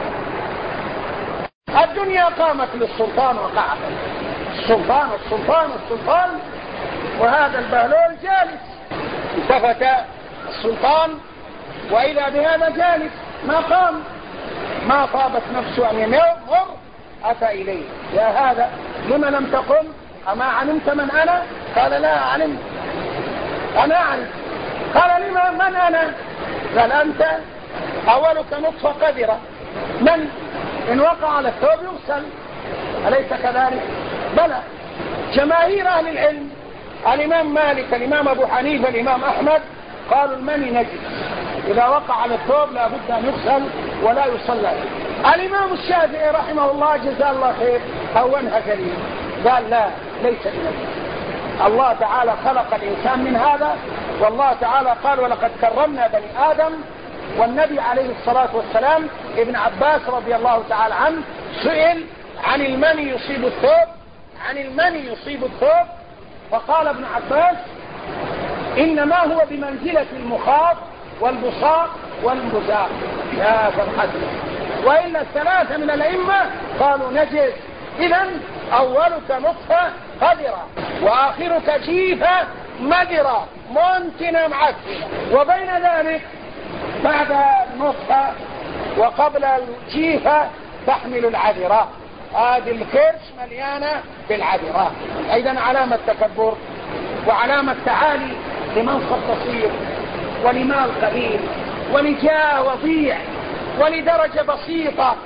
الدنيا قامت للسلطان وقعت السلطان السلطان السلطان وهذا البهلول جالس. التفت السلطان وإذا بهذا جالس ما قام، ما طابت نفسه أن ينظر، أتى إليه: يا هذا لما لم تقم؟ أما علمت من أنا؟ قال: لا علمت. أنا أعرف. قال: لما من أنا؟ قال: أنت أولك نطفة قذرة، من إن وقع على الثوب يغسل، أليس كذلك؟ بلى. جماهير أهل العلم الإمام مالك الإمام أبو حنيفة الإمام أحمد قالوا المني نجس، إذا وقع على الثوب لا بد أن يغسل ولا يصلى. الإمام الشافعي رحمه الله جزاه الله خير هونها قليلا، قال: لا ليس بنجس، الله تعالى خلق الإنسان من هذا، والله تعالى قال: ولقد كرمنا بني آدم. والنبي عليه الصلاة والسلام ابن عباس رضي الله تعالى عنه سئل عن المني يصيب الثوب عن المني يصيب الثوب فقال ابن عباس: إنما هو بمنزلة المخاط والبصاق والمزاق. يا فرحتنا. وإلا الثلاثة من الأئمة قالوا نجس. إذن أولك نطفة قذرة وآخرك جيفة مدرة منتنة معفنة، وبين ذلك بعد النطفة وقبل الجيفة تحمل العذرة، هذه الكرش مليانة بالعذرة. أيضا علامة تكبر وعلامة تعالي لمنصب بسيط ولمال قليل ولجاه وضيع ولدرجة بسيطة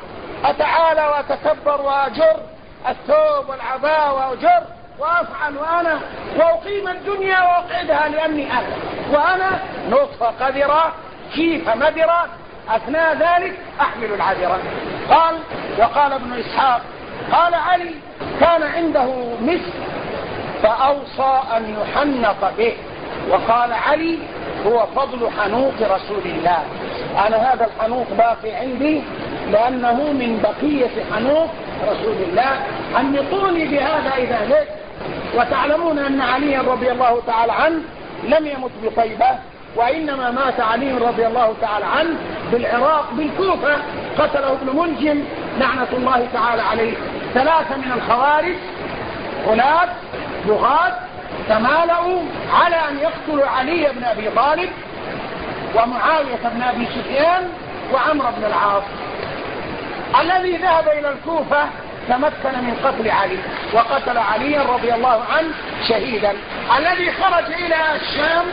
أتعالى وأتكبر وأجر الثوب والعباءة وأجر وأفعل وأنا وأقيم الدنيا وأقعدها لأني أنا وأنا نطفة قذرة كيف مدرة أثناء ذلك أحمل العذرة. قال وقال ابن إسحاق قال علي كان عنده مسك فأوصى أن يحنط به، وقال علي هو فضل حنوط رسول الله. أنا هذا الحنوط باقي عندي لأنه من بقية حنوط رسول الله، حنطوني بهذا إذا مت. وتعلمون أن علي رضي الله تعالى عنه لم يمت بطيبة، وإنما مات علي رضي الله تعالى عنه بالعراق بالكوفة، قتله ابن ملجم لعنة الله تعالى عليه. ثلاثة من الخوارج غلاة بغاة تمالؤوا على أن يقتلوا علي بن أبي طالب ومعاوية بن أبي سفيان وعمرو بن العاص. الذي ذهب إلى الكوفة تمكن من قتل علي وقتل علي رضي الله عنه شهيدا. الذي خرج إلى الشام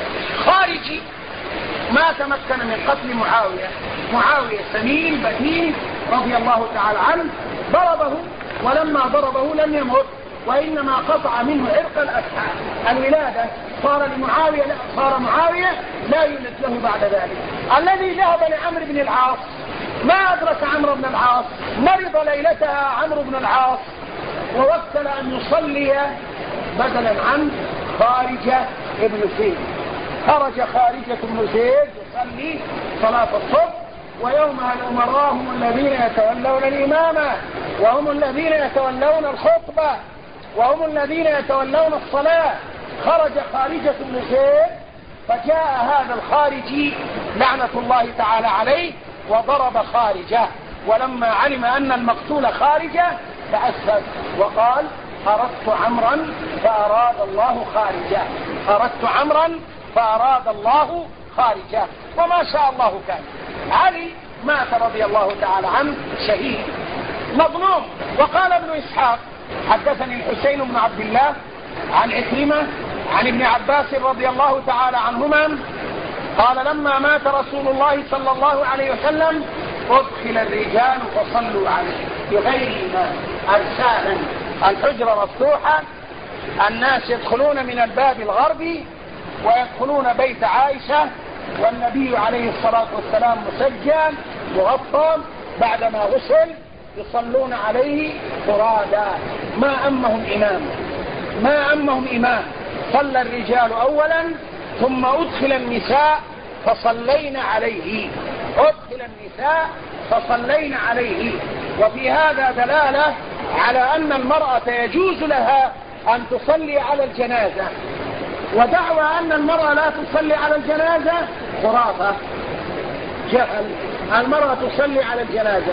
خارجي ما تمكن من قتل معاوية. معاوية سمين بثين رضي الله تعالى عنه ضربه، ولما ضربه لم يمت وإنما قطع منه عرق الولادة، صار لمعاوية لا صار معاوية لا يولد له بعد ذلك. الذي ذهب لعمرو بن العاص ما أدرك عمرو بن العاص، مرض ليلتها عمرو بن العاص ووكل أن يصلي بدلا عن خارجة ابن زيد. خرج خارجة ابن زيد يصلي صلاة الصبح، ويومها الأمراء هم الذين يتولون الإمامة وهم الذين يتولون الخطبة وهم الذين يتولون الصلاة. خرج خارجة بن زيد فجاء هذا الخارجي لعنة الله تعالى عليه وضرب خارجة، ولما علم أن المقتول خارجة تأسف وقال أردت عمرا فأراد الله خارجة، أردت عمرا فأراد الله خارجة، وما شاء الله كان. علي مات رضي الله تعالى عنه شهيد مظلوم. وقال ابن إسحاق حدثني الحسين بن عبد الله عن عكرمة عن ابن عباس رضي الله تعالى عنهما قال لما مات رسول الله صلى الله عليه وسلم أدخل الرجال فصلوا عليه بغير إمام أرسالا، الحجرة مفتوحة، الناس يدخلون من الباب الغربي ويدخلون بيت عائشة والنبي عليه الصلاة والسلام مسجل مغطى بعدما غسل، يصلون عليه فرادا ما أمهم إمام ما أمهم إمام صلى الرجال أولا ثم أدخل النساء فصلين عليه أدخل النساء فصلين عليه. وفي هذا دلالة على أن المرأة يجوز لها أن تصلي على الجنازة، ودعوى أن المرأة لا تصلي على الجنازة خرافة جهل. المرأة تصلي على الجنازة.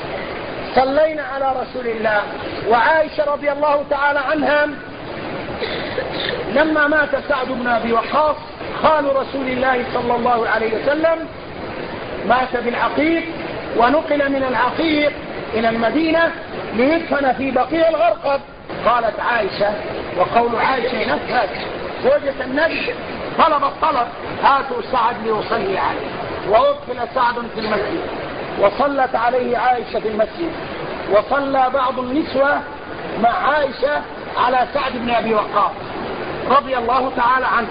صلينا على رسول الله. وعائشة رضي الله تعالى عنها لما مات سعد بن أبي وقاص خال رسول الله صلى الله عليه وسلم مات بالعقيق ونقل من العقيق إلى المدينة ليدفن في بقيع الغرقد. قالت عائشة وقول عائشة نفذ زوجة النبي طلب الطلب هاتوا سعد ليصلي عليه، وأدخل سعد في المسجد وصلت عليه عائشة في المسجد، وصلى بعض النسوة مع عائشة على سعد بن أبي وقاص رضي الله تعالى عنه.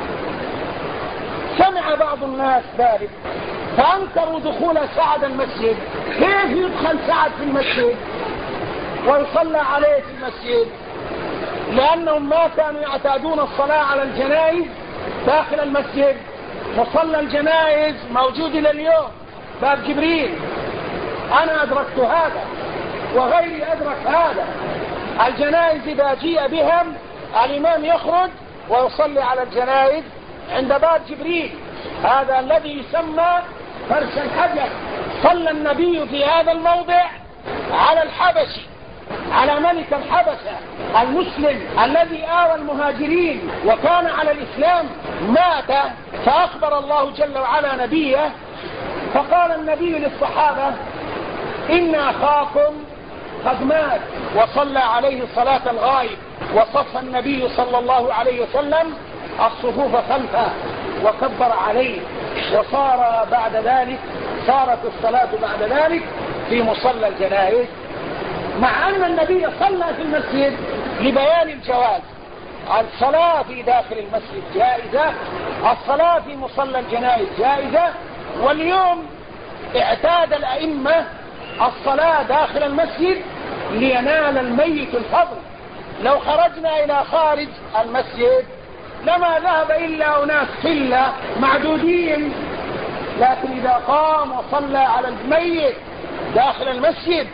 سمع بعض الناس ذلك فأنكروا دخول سعد المسجد. كيف يدخل سعد في المسجد ويصلى عليه في المسجد؟ لأنهم ما كانوا يعتادون الصلاة على الجنائز داخل المسجد. مصلى الجنائز موجود إلى اليوم باب جبريل. أنا أدركت هذا وغيري أدرك هذا. الجنائز إذا جيء بهم الإمام يخرج ويصلي على الجنائز عند باب جبريل، هذا الذي يسمى فرش الحجر. صلى النبي في هذا الموضع على الحبشي، على ملك الحبشة المسلم الذي آوى المهاجرين وكان على الإسلام، مات فأخبر الله جل وعلا نبيه، فقال النبي للصحابة إن أخاكم قد مات، وصلى عليه صلاة الغائب، وصف النبي صلى الله عليه وسلم الصفوف خلفه وكبر عليه، وصار بعد ذلك صارت الصلاة بعد ذلك في مصلى الجنائز، مع أن النبي صلى في المسجد لبيان الجواز. الصلاة في داخل المسجد جائزة، الصلاة في مصلى الجنائز جائزة. واليوم اعتاد الأئمة الصلاة داخل المسجد لينال الميت الفضل. لو خرجنا إلى خارج المسجد لما ذهب إلا أناس قلة معدودين، لكن إذا قام وصلى على الميت داخل المسجد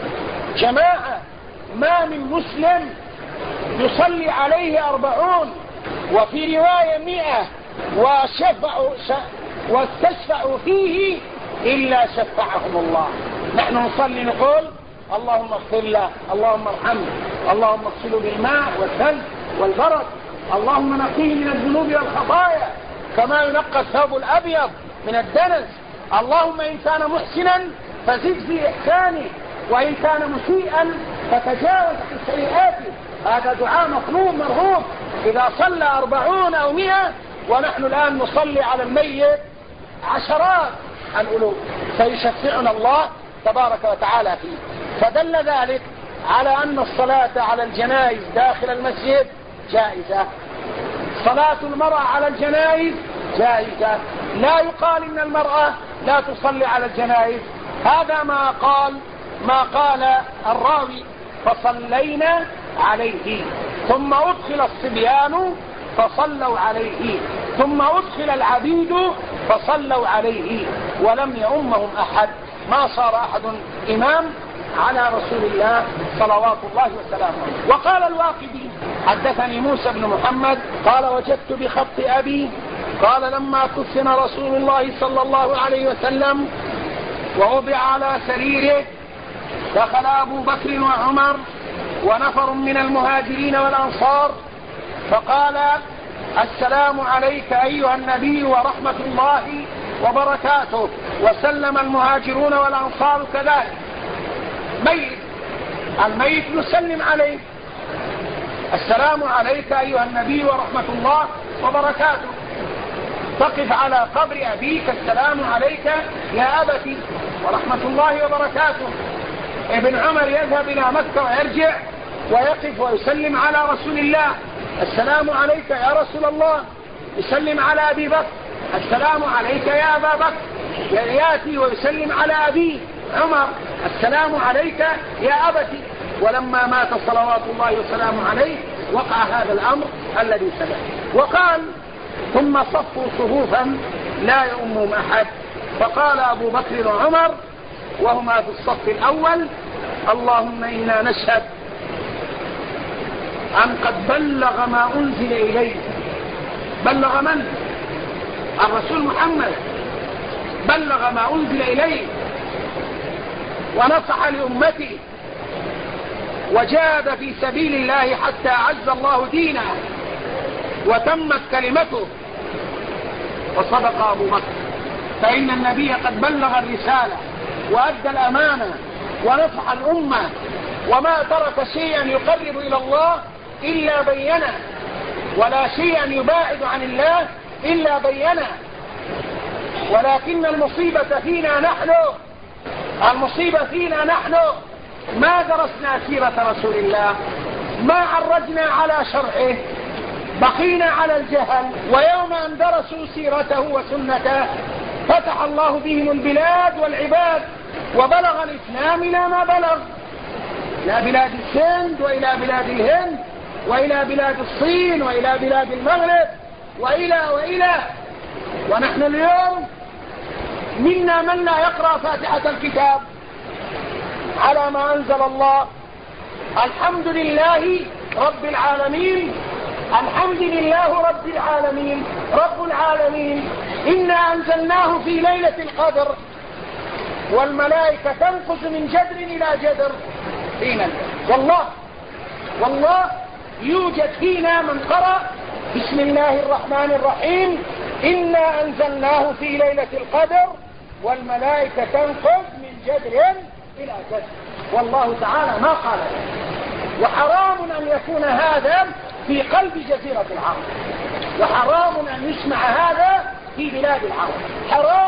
جماعة ما من مسلم يصلي عليه أربعون وفي رواية مئة وشفعوا واستشفعوا فيه إلا شفعهم الله. نحن نصلي نقول اللهم اغفر له، اللهم ارحمه، اللهم اغسله بالماء والثلج والبرد، اللهم نقيه من الذنوب والخطايا كما ينقى الثوب الأبيض من الدنس، اللهم إن كان محسنا فزد في إحسانه، وإن كان مسيئا فتجاوز في سيئاته. هذا دعاء مطلوب مرغوب إذا صلى أربعون أو مئة، ونحن الآن نصلي على الميت عشرات الألوف، فيشفعنا الله تبارك وتعالى فيه. فدل ذلك على أن الصلاة على الجنائز داخل المسجد جائزة. صلاة المرأة على الجنائز جائزة، لا يقال إن المرأة لا تصلي على الجنائز. هذا ما قال ما قال الراوي فصلينا عليه، ثم أدخل الصبيان فصلوا عليه، ثم أدخل العبيد فصلوا عليه، ولم يؤمهم أحد. ما صار أحد إمام على رسول الله صلوات الله وسلامه. وقال الواقدي حدثني موسى بن محمد قال وجدت بخط أبي قال لما كفن رسول الله صلى الله عليه وسلم ووضع على سريره دخل أبو بكر وعمر ونفر من المهاجرين والأنصار فقال السلام عليك أيها النبي ورحمة الله وبركاته، وسلم المهاجرون والأنصار كذلك. ميت الميت نسلم عليه السلام عليك أيها النبي ورحمة الله وبركاته. تقف على قبر أبيك السلام عليك يا أبتي ورحمة الله وبركاته. ابن عمر يذهب إلى مكة ويرجع ويقف ويسلم على رسول الله السلام عليك يا رسول الله، يسلم على أبي بكر السلام عليك يا أبا بكر، يأتي ويسلم على أبي عمر السلام عليك يا أبتي. ولما مات صلوات الله وسلامه عليه وقع هذا الأمر الذي سبق. وقال ثم صفوا صفوفا لا يؤمهم أحد، فقال أبو بكر وعمر وهما في الصف الأول اللهم إنا نشهد أن قد بلغ ما أنزل إليه. بلغ من؟ الرسول محمد بلغ ما أنزل إليه ونصح لأمته وجاهد في سبيل الله حتى عز الله دينه وتمت كلمته. وصدق أبو بكر، فإن النبي قد بلغ الرسالة وأدى الأمانة ونصح الأمة، وما ترك شيئا يقرب إلى الله إلا بينه، ولا شيئا يباعد عن الله إلا بينه. ولكن المصيبة فينا نحن المصيبة فينا نحن ما درسنا سيرة رسول الله، ما عرجنا على شرعه، بقينا على الجهل. ويوم أن درسوا سيرته وسنته فتح الله بهم البلاد والعباد، وبلغ الإسلام إلى ما بلغ، إلى بلاد السند وإلى بلاد الهند وإلى بلاد الصين وإلى بلاد المغرب وإلى وإلى. ونحن اليوم منا من لا يقرأ فاتحة الكتاب على ما أنزل الله. الحمد لله رب العالمين، الحمد لله رب العالمين، رب العالمين إنا أنزلناه في ليلة القدر والملائكة تنقص من جدر إلى جدر فينا. والله والله يوجد فينا من قرأ بسم الله الرحمن الرحيم إنا أنزلناه في ليلة القدر والملائكة تنقص من جدر إلى جدر. والله تعالى ما قال. وحرام أن يكون هذا في قلب جزيرة العرب، وحرام أن يسمع هذا في بلاد العرب. حرام حرام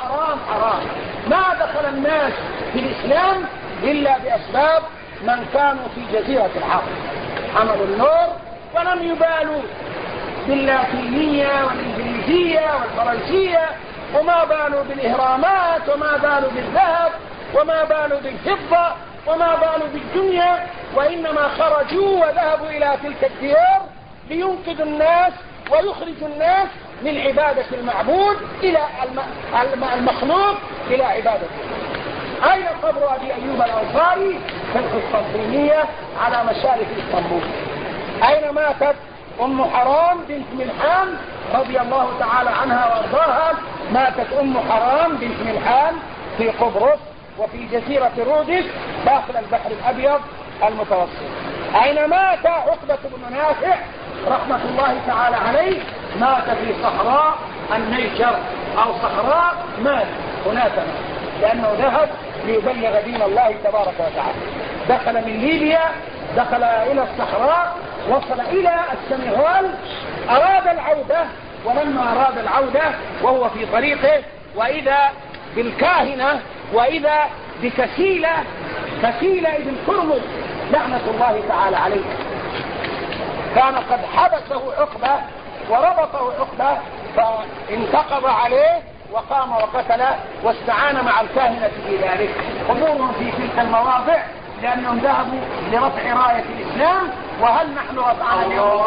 حرام حرام. ما دخل الناس في الإسلام إلا بأسباب من كانوا في جزيرة العرب، حملوا النور ولم يبالوا باللاتينية والإنجليزية والفرنسية، وما بالوا بالإهرامات، وما بالوا بالذهب، وما بالوا بالفضة، وما بالوا بالدنيا، وإنما خرجوا وذهبوا إلى تلك الديار لينقذوا الناس ويخرجوا الناس من عبادة المعبود إلى المخلوق إلى عبادته. أين قبر أبي أيوب الأنصاري؟ في القسطنطينية على مشارف اسطنبول. أين ماتت أم حرام بنت ملحان رضي الله تعالى عنها وارضاها؟ ماتت أم حرام بنت ملحان في قبرص وفي جزيرة رودس داخل البحر الأبيض المتوسط. أين مات عقبة بن نافع رحمة الله تعالى عليه؟ مات في صحراء النيجر أو صحراء مالي، هناك مات لأنه ذهب ليبلغ دين الله تبارك وتعالى. دخل من ليبيا، دخل إلى الصحراء، وصل إلى السنغال، أراد العودة، ولما أراد العودة وهو في طريقه وإذا بالكاهنة وإذا بكسيلة كسيلة ابن هرمز لعنة الله تعالى عليه، كان قد حبسه عقبة وربطه عقبة فانتقض عليه وقام وقتله واستعان مع الكاهنة في ذلك. حضورهم في تلك المواضع لأنهم ذهبوا لرفع راية الإسلام، وهل نحن رفعنا اليوم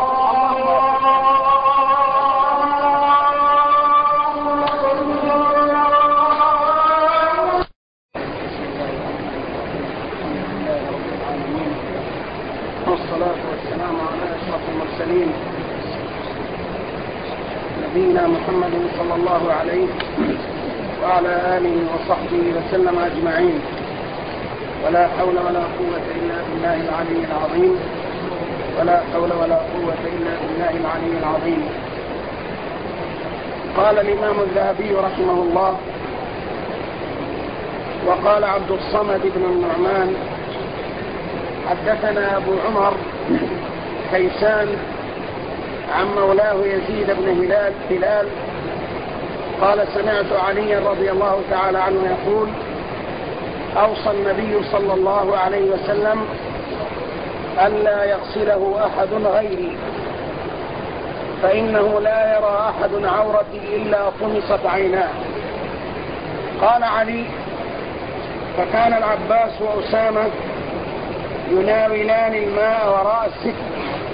والصلاة والسلام على أشرف المرسلين نبينا محمد صلى الله عليه وعلى آله وصحبه وسلم أجمعين، ولا حول ولا قوة إلا بالله العلي العظيم، ولا حول ولا قوة إلا بالله العلي العظيم. قال الإمام الذهبي رحمه الله: وقال عبد الصمد بن النعمان حدثنا أبو عمر كيسان عن مولاه يزيد بن هلال هلال قال: سمعت علي رضي الله تعالى عنه يقول: أوصى النبي صلى الله عليه وسلم ألا يغسله أحد غيري، فإنه لا يرى أحد عورتي إلا طمست عيناه. قال علي: فكان العباس وأسامة يناولان الماء وراء الستر.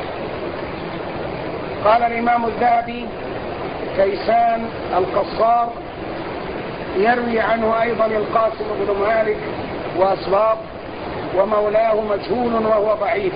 قال الإمام الذهبي: كيسان القصار يروي عنه أيضا القاسم بن مالك وأسباط، ومولاه مجهول وهو ضعيف.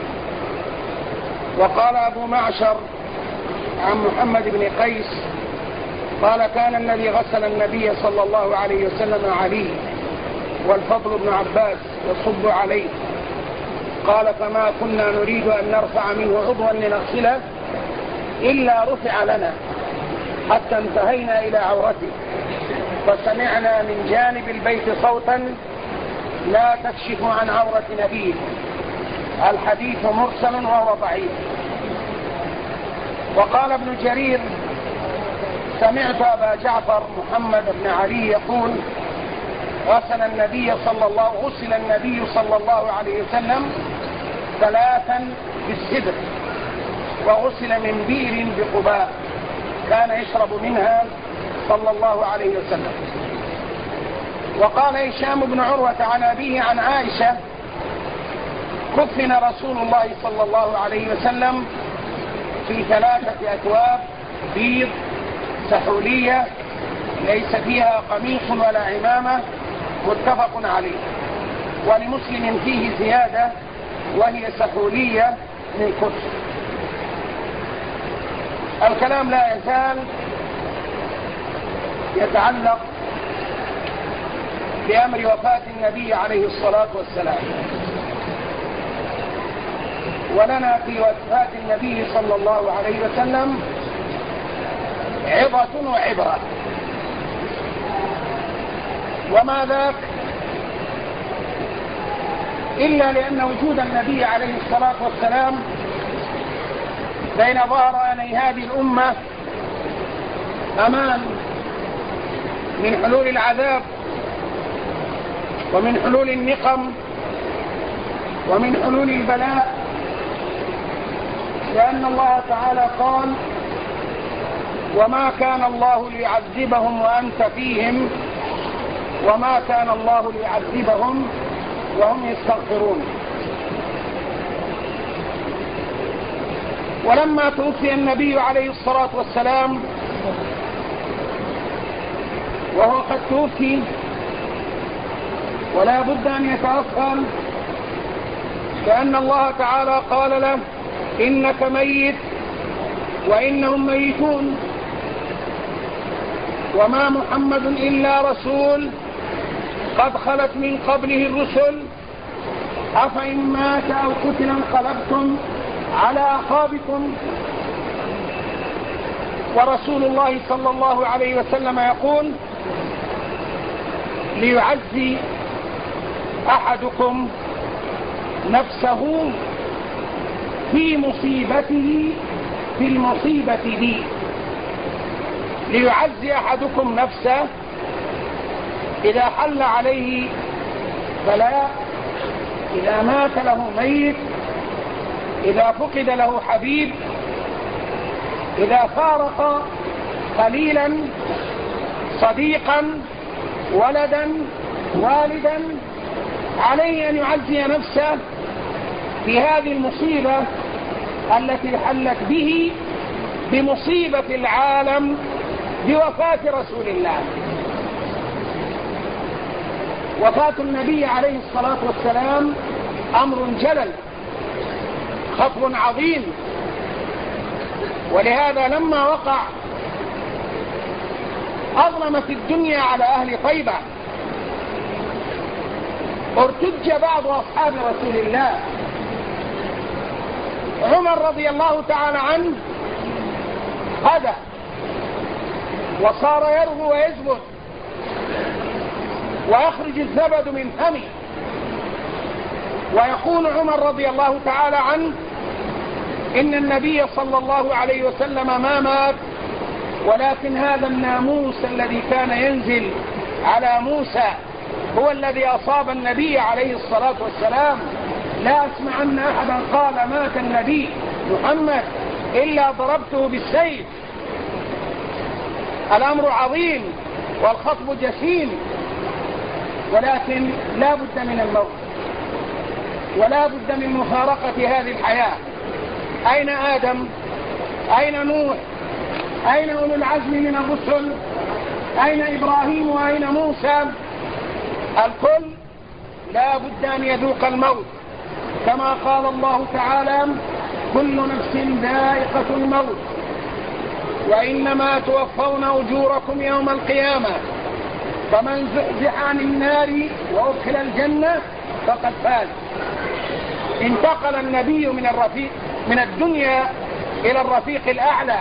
وقال أبو معشر عن محمد بن قيس قال: كان الذي غسل النبي صلى الله عليه وسلم علي والفضل بن عباس يصب عليه. قال: فما كنا نريد أن نرفع منه عضوا لنغسله إلا رفع لنا حتى انتهينا إلى عورته، فسمعنا من جانب البيت صوتا لا تكشف عن عورة نبيه. الحديث مرسل وهو ضعيف. وقال ابن جرير: سمعت أبا جعفر محمد بن علي يقول: غسل النبي صلى الله غسل النبي صلى الله عليه وسلم ثلاثا بالسدر، وغسل من بئر بقباء كان يشرب منها صلى الله عليه وسلم. وقال هشام بن عروة عن أبيه عن عائشة: كفن رسول الله صلى الله عليه وسلم في ثلاثة أكواب بيض سحولية ليس فيها قميص ولا عمامة، متفق عليه. ولمسلم فيه زيادة وهي سحولية من كتب. الكلام لا يزال يتعلق بأمر وفاة النبي عليه الصلاة والسلام، ولنا في وفاة النبي صلى الله عليه وسلم عظة وعبرة. وما ذاك إلا لأن وجود النبي عليه الصلاة والسلام بين ظهراني هذه الأمة أمان من حلول العذاب ومن حلول النقم ومن حلول البلاء، لأن الله تعالى قال: وما كان الله ليعذبهم وأنت فيهم وما كان الله ليعذبهم وهم يستغفرون. ولما توفي النبي عليه الصلاة والسلام وهو قد توفي ولا بد أن يتوفى، لأن الله تعالى قال له: إنك ميت وإنهم ميتون، وما محمد إلا رسول قد خلت من قبله الرسل، أفإن مات أو قتل انقلبتم على أعقابكم. ورسول الله صلى الله عليه وسلم يقول: ليعزي أحدكم نفسه في مصيبته في المصيبة دي. ليعزي أحدكم نفسه إذا حل عليه بلاء، إذا مات له ميت، إذا فقد له حبيب، إذا فارق خليلا صديقا ولدا والدا، عليه أن يعزي نفسه في هذه المصيبة التي حلت به بمصيبة العالم بوفاة رسول الله. وفاة النبي عليه الصلاة والسلام أمر جلل، خطب عظيم، ولهذا لما وقع أظلمت الدنيا على أهل طيبة، ارتج بعض أصحاب رسول الله. عمر رضي الله تعالى عنه غدا وصار يرغو ويزبد ويخرج الزبد من فمه، ويقول عمر رضي الله تعالى عنه: إن النبي صلى الله عليه وسلم ما مات، ولكن هذا الناموس الذي كان ينزل على موسى هو الذي أصاب النبي عليه الصلاة والسلام. لا أسمع أن أحدا قال مات النبي محمد إلا ضربته بالسيف. الأمر عظيم والخطب جسيم، ولكن لا بد من الموت ولا بد من مفارقة هذه الحياة. أين آدم؟ أين نوح؟ أين أولو العزم من الرسل؟ أين إبراهيم وأين موسى؟ الكل لا بد أن يذوق الموت، كما قال الله تعالى: كل نفس ذائقة الموت وإنما توفون أجوركم يوم القيامة فمن زحزح عن النار وأدخل الجنة فقد فاز. انتقل النبي من الرفيق من الدنيا إلى الرفيق الأعلى،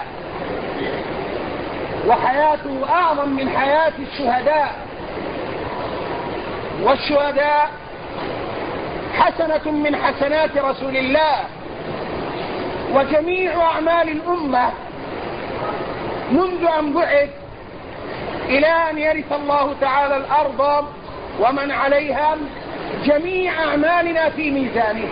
وحياته أعظم من حياة الشهداء، والشهداء حسنة من حسنات رسول الله. وجميع أعمال الأمة منذ أن بعث إلى أن يرث الله تعالى الأرض ومن عليها، جميع أعمالنا في ميزانه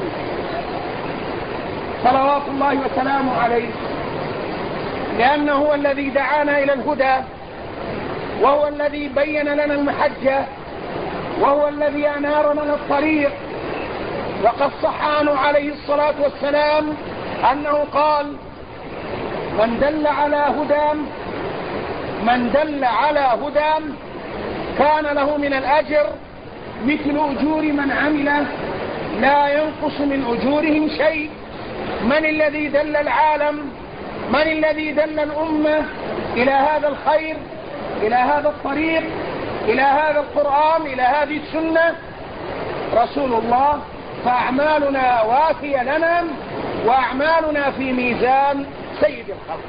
صلوات الله وسلامه عليه، لأنه هو الذي دعانا إلى الهدى، وهو الذي بين لنا المحجة، وهو الذي أنار لنا الطريق. وقد صح عنه عليه الصلاة والسلام أنه قال: من دل على هدى من دل على هدى كان له من الأجر مثل أجور من عمله لا ينقص من أجورهم شيء. من الذي دل العالم؟ من الذي دل الأمة إلى هذا الخير، إلى هذا الطريق، إلى هذا القرآن، إلى هذه السنة؟ رسول الله. فأعمالنا وافية لنا، وأعمالنا في ميزان سيد الخلق.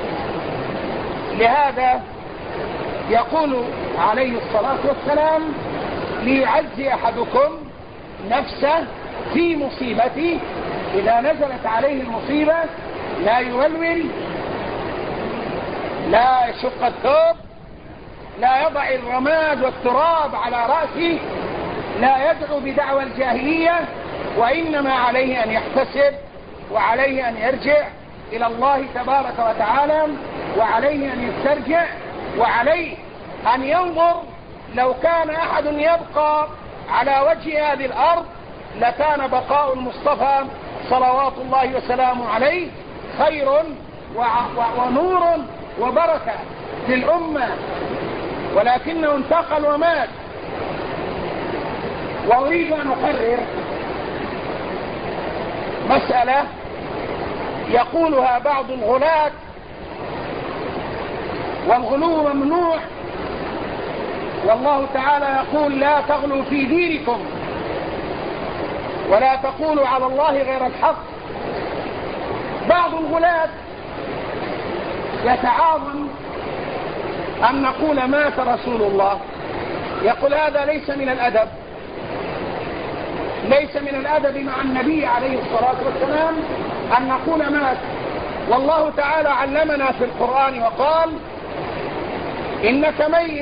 لهذا يقول عليه الصلاة والسلام: ليعزي أحدكم نفسه في مصيبته. إذا نزلت عليه المصيبة لا يولول، لا يشق الثوب، لا يضع الرماد والتراب على رأسه، لا يدعو بدعوى الجاهلية، وإنما عليه أن يحتسب، وعليه أن يرجع إلى الله تبارك وتعالى، وعليه أن يسترجع، وعليه أن ينظر. لو كان أحد يبقى على وجه هذه الأرض لكان بقاء المصطفى صلوات الله وسلامه عليه خير ونور وبركة للأمة، ولكنه انتقل ومات. وأريد أن أقرر مسألة يقولها بعض الغلاة، والغلو ممنوع، والله تعالى يقول لا تغلوا في دينكم ولا تقولوا على الله غير الحق. بعض الغلاة يتعاظم أن نقول مات رسول الله، يقول هذا ليس من الأدب، ليس من الأدب مع النبي عليه الصلاة والسلام أن نقول مات. والله تعالى علمنا في القرآن وقال إنك ميت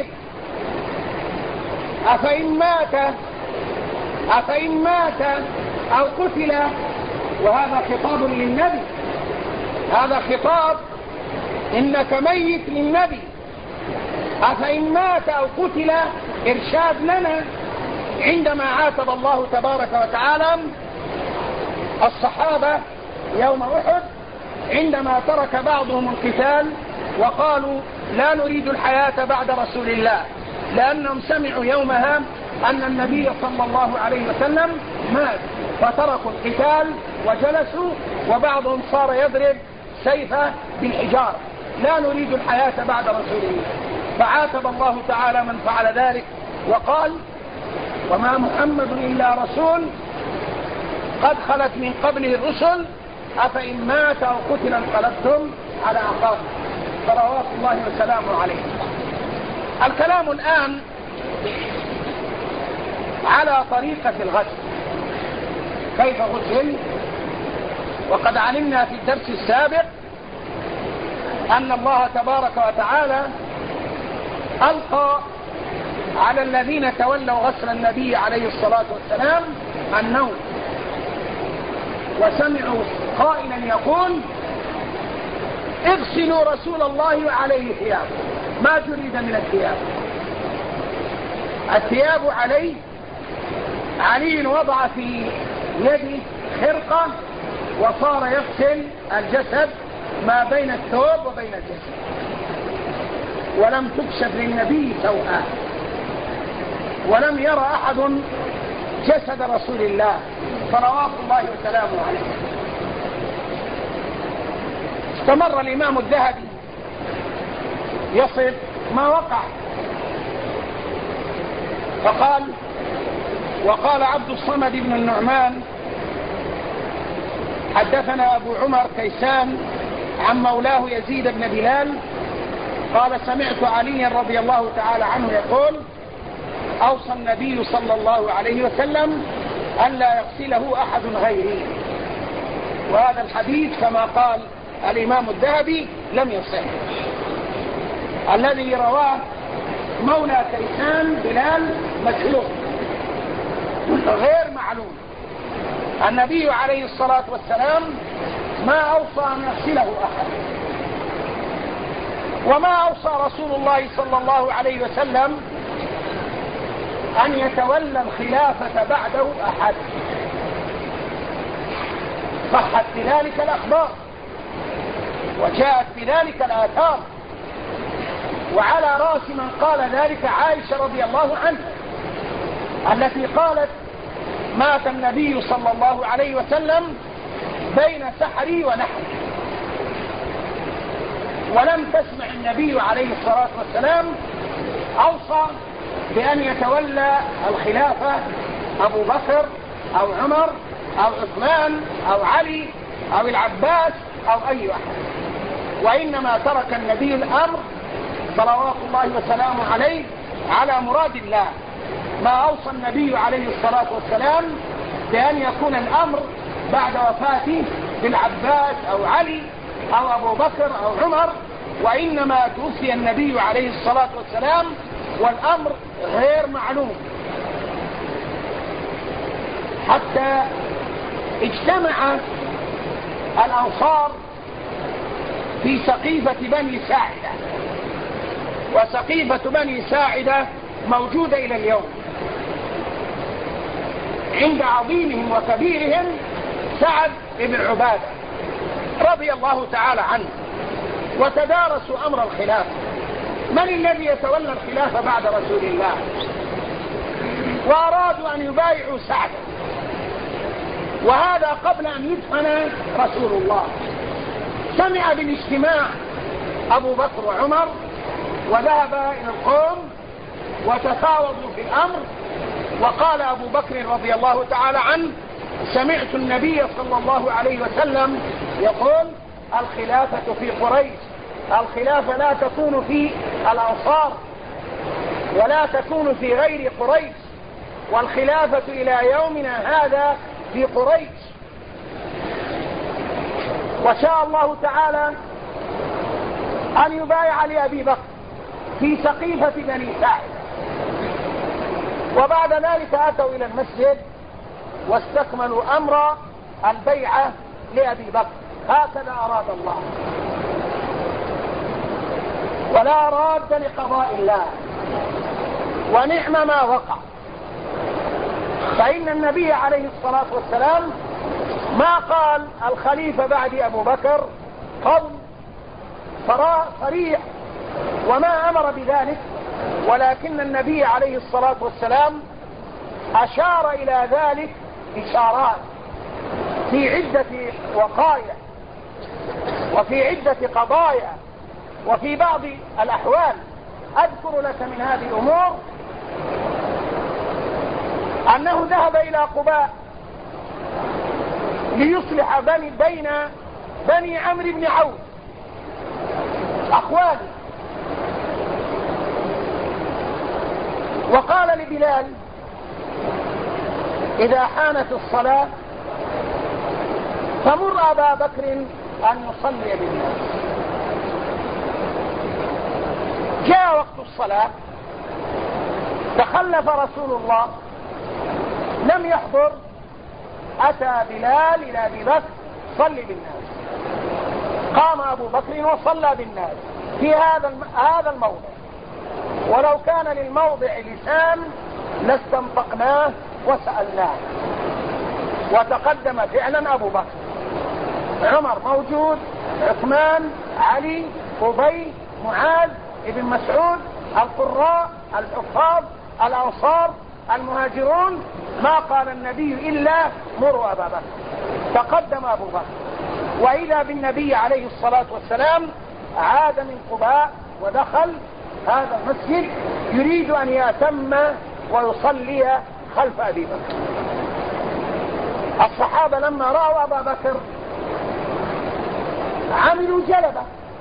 أفإن مات أفإن مات أو قتل، وهذا خطاب للنبي، هذا خطاب إنك ميت للنبي. أفإن مات أو قتل إرشاد لنا عندما عاتب الله تبارك وتعالى الصحابة يوم أحد عندما ترك بعضهم القتال وقالوا لا نريد الحياة بعد رسول الله، لأنهم سمعوا يومها أن النبي صلى الله عليه وسلم مات، فتركوا القتال وجلسوا، وبعضهم صار يضرب سيفه بالحجارة، لا نريد الحياة بعد رسول الله. فعاتب الله تعالى من فعل ذلك وقال وما محمد إلا رسول قد خلت من قبله الرسل أفإن مات أو قتل انقلبتم على أعقابكم صلوات الله وسلامه عليه. الكلام الآن على طريقة الغسل، كيف غسل؟ وقد علمنا في الدرس السابق أن الله تبارك وتعالى ألقى على الذين تولوا غسل النبي عليه الصلاة والسلام النوم، وسمعوا قائلا يقول اغسلوا رسول الله وعليه ثياب. ما تريد من الثياب؟ الثياب عليه. علي وضع في يده خرقة وصار يغسل الجسد ما بين الثوب وبين الجسد، ولم تكشف للنبي سوءا، ولم يرى أحد جسد رسول الله صلوات الله وسلامه عليه. استمر الإمام الذهبي يصف ما وقع فقال وقال عبد الصمد بن النعمان حدثنا أبو عمر كيسان عن مولاه يزيد بن بلال قال سمعت عليا رضي الله تعالى عنه يقول أوصى النبي صلى الله عليه وسلم أن لا يغسله أحد غيره. وهذا الحديث كما قال الإمام الذهبي لم يصح. الذي رواه مولى كيسان بلال مجهول غير معلوم. النبي عليه الصلاة والسلام ما أوصى أن يغسله أحد، وما أوصى رسول الله صلى الله عليه وسلم أن يتولى الخلافة بعده أحد. صحت بذلك الأخبار وجاءت بذلك الآثار، وعلى رأس من قال ذلك عائشة رضي الله عنها التي قالت مات النبي صلى الله عليه وسلم بين سحري ونحري، ولم تسمع النبي عليه الصلاة والسلام أوصى بأن يتولى الخلافة أبو بكر أو عمر أو عثمان أو علي أو العباس أو أي أحد، وإنما ترك النبي الأمر صلوات الله وسلامه عليه على مراد الله. ما أوصى النبي عليه الصلاة والسلام بأن يكون الأمر بعد وفاته بالعباس أو علي أو أبو بكر أو عمر، وإنما توفي النبي عليه الصلاة والسلام والأمر غير معلوم، حتى اجتمع الأنصار في سقيفة بني ساعدة، وسقيفة بني ساعدة موجودة إلى اليوم عند عظيمهم وكبيرهم سعد بن عبادة رضي الله تعالى عنه، وتدارسوا أمر الخلافة، من الذي يتولى الخلافة بعد رسول الله، وأرادوا أن يبايعوا سعد، وهذا قبل أن يدفن رسول الله. سمع بالاجتماع أبو بكر وعمر وذهب إلى القوم وتفاوضوا في الأمر، وقال أبو بكر رضي الله تعالى عنه: سمعت النبي صلى الله عليه وسلم يقول: الخلافة في قريش، الخلافة لا تكون في الأنصار ولا تكون في غير قريش، والخلافة إلى يومنا هذا في قريش. وشاء الله تعالى أن يبايع لأبي بكر في سقيفة بني ساعد، وبعد ذلك أتوا إلى المسجد واستكملوا أمر البيعة لأبي بكر. هكذا أراد الله، ولا راد لقضاء الله، ونعم ما وقع. فإن النبي عليه الصلاة والسلام ما قال الخليفة بعد أبو بكر قول صريح وما أمر بذلك، ولكن النبي عليه الصلاة والسلام أشار إلى ذلك إشارات في عدة وقايع وفي عدة قضايا وفي بعض الأحوال. أذكر لك من هذه الأمور أنه ذهب إلى قباء ليصلح بني بين بني عمرو بن عوف أخوانه، وقال لبلال: إذا حانت الصلاة فمر أبا بكر أن يصلي بالناس. جاء وقت الصلاة، تخلف رسول الله لم يحضر، أتى بلال إلى أبي بكر: صلي بالناس. قام أبو بكر وصلى بالناس في هذا هذا الموضع، ولو كان للموضع لسان لاستنطقناه وسألناه. وتقدم فعلا أبو بكر، عمر موجود، عثمان، علي، أبي، معاذ، ابن مسعود، القراء، الحفاظ، الأنصار، المهاجرون. ما قال النبي إلا: مروا أبا بكر. تقدم أبو بكر، وإذا بالنبي عليه الصلاة والسلام عاد من قباء ودخل هذا المسجد يريد أن يتم ويصلي خلف أبي بكر. الصحابة لما رأوا أبا بكر عملوا جلبة،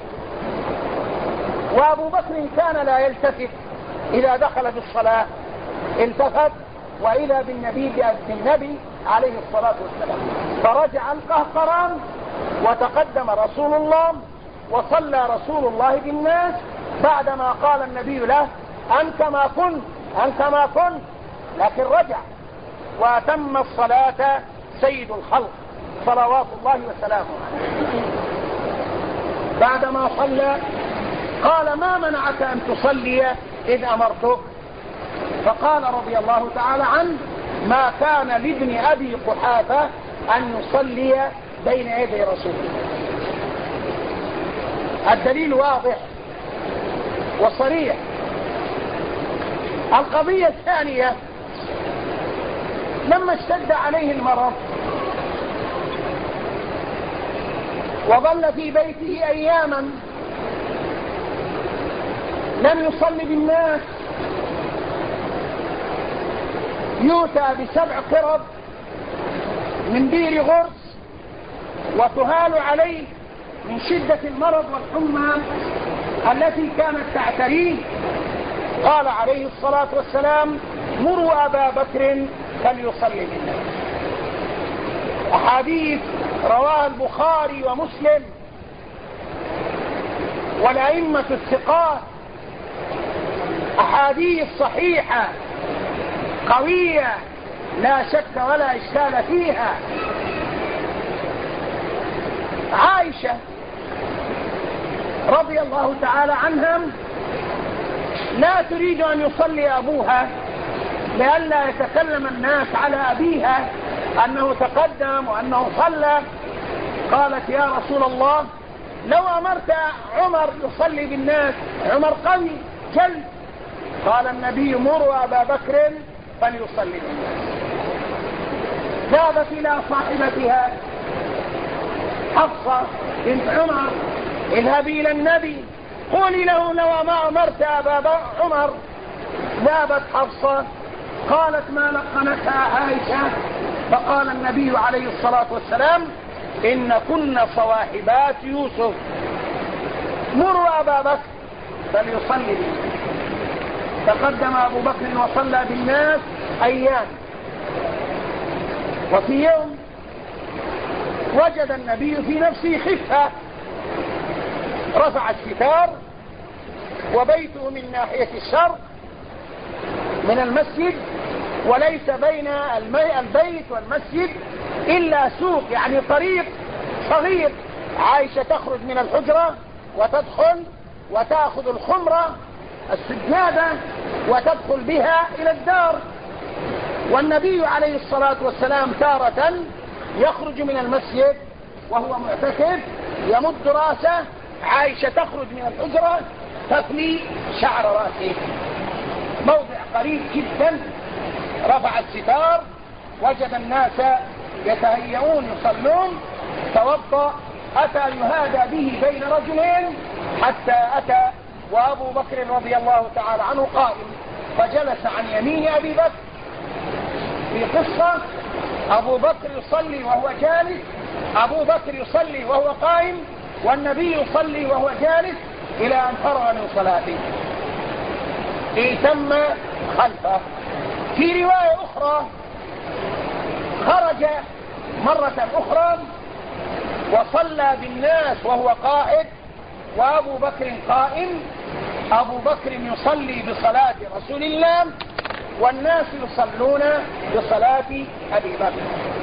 وأبو بكر كان لا يلتفت إذا دخل في الصلاة، التفت وإذا بالنبي بالنبي عليه الصلاة والسلام، فرجع القهقران وتقدم رسول الله وصلى رسول الله بالناس بعدما قال النبي له: أنت ما كنت أنت ما كنت لكن رجع وأتم الصلاة سيد الخلق صلوات الله وسلامه عليه. بعدما صلى قال: ما منعك أن تصلي إذ أمرتك؟ فقال رضي الله تعالى عنه: ما كان لابن أبي قحافة أن يصلي بين يدي رسول الله. الدليل واضح وصريح. القضية الثانية: لما اشتد عليه المرض وظل في بيته أياما لم يصلي بالناس، يؤتى بسبع قرب من بير غرس وتهال عليه من شدة المرض والحمى التي كانت تعتريه. قال عليه الصلاة والسلام: مروا أبا بكر فليصلي بالناس. أحاديث رواها البخاري ومسلم والأئمة الثقات أحاديث صحيحة قوية لا شك ولا إشكال فيها. عائشة رضي الله تعالى عنها لا تريد أن يصلي أبوها لئلا يتكلم الناس على أبيها أنه تقدم وأنه صلى. قالت يا رسول الله لو أمرت عمر يصلي بالناس، عمر قوي جلد. قال النبي مروا أبا بكر فليصلي بالناس. ذهبت إلى صاحبتها حفصة بنت عمر اذهبي إلى النبي قولي له لو ما أمرت أبا عمر. ذهبت حفصة قالت ما لقنتها عائشة، فقال النبي عليه الصلاة والسلام إن كن صواحبات يوسف مروا أبا بكر فليصلي بالناس. تقدم أبو بكر وصلى بالناس أيام، وفي يوم وجد النبي في نفسه خفة، رفع الستار وبيته من ناحية الشرق من المسجد، وليس بين البيت والمسجد إلا سوق، يعني طريق صغير. عائشة تخرج من الحجرة وتدخل وتأخذ الخمرة السجادة وتدخل بها إلى الدار، والنبي عليه الصلاة والسلام تارة يخرج من المسجد وهو معتكف يمد راسه، عائشة تخرج من الحجرة تثني شعر راسه، موضع قريب جدا. رفع الستار وجد الناس يتهيئون يصلون، توضأ، أتى يهادى به بين رجلين حتى أتى وأبو بكر رضي الله تعالى عنه قائم، فجلس عن يمين أبي بكر. في قصة أبو بكر يصلي وهو جالس، أبو بكر يصلي وهو قائم، والنبي يصلي وهو جالس إلى أن فرغ من صلاته. ائتم خلفه. في رواية أخرى خرج مرة أخرى وصلى بالناس وهو قائد وأبو بكر قائم. أبو بكر يصلي بصلاة رسول الله والناس يصلون بصلاة أبي بكر.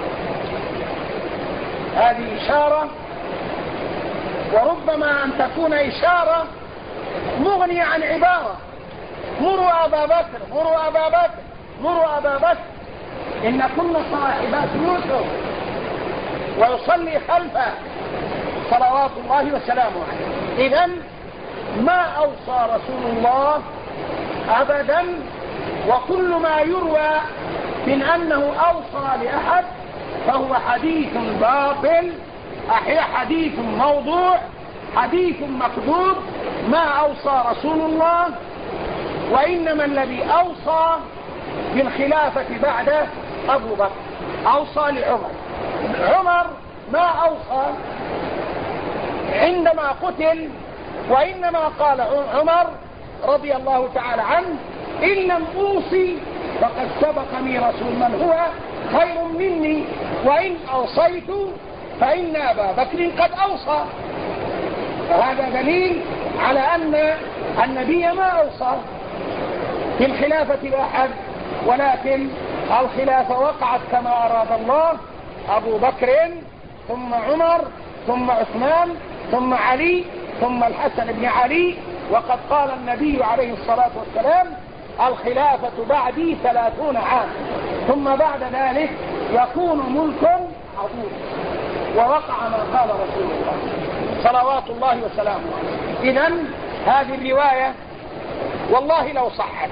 هذه إشارة، وربما أن تكون إشارة مغنية عن عبارة مروا أبا بكر مروا أبا بكر مروا أبا بكر إن كنا صاحبات يوسف، ويصلي خلفه صلوات الله وسلامه عليه. إذن ما أوصى رسول الله أبدا، وكل ما يروى من أنه أوصى لأحد فهو حديث باطل، حديث موضوع، حديث مكذوب. ما أوصى رسول الله، وإنما الذي أوصى بالخلافة بعد أبو بكر أوصى لعمر. عمر ما أوصى عندما قتل، وإنما قال عمر رضي الله تعالى عنه إن لم أوصي فقد سبقني رسول من هو خير مني، وإن أوصيت فإن أبا بكر قد أوصى. فهذا دليل على أن النبي ما أوصى بالخلافة لأحد، ولكن الخلافة وقعت كما أراد الله، أبو بكر ثم عمر ثم عثمان ثم علي ثم الحسن بن علي. وقد قال النبي عليه الصلاة والسلام الخلافة بعدي ثلاثون عام ثم بعد ذلك يكون ملك عظيم، ووقع ما قال رسول الله صلوات الله وسلامه عليه. إذن هذه الرواية والله لو صحت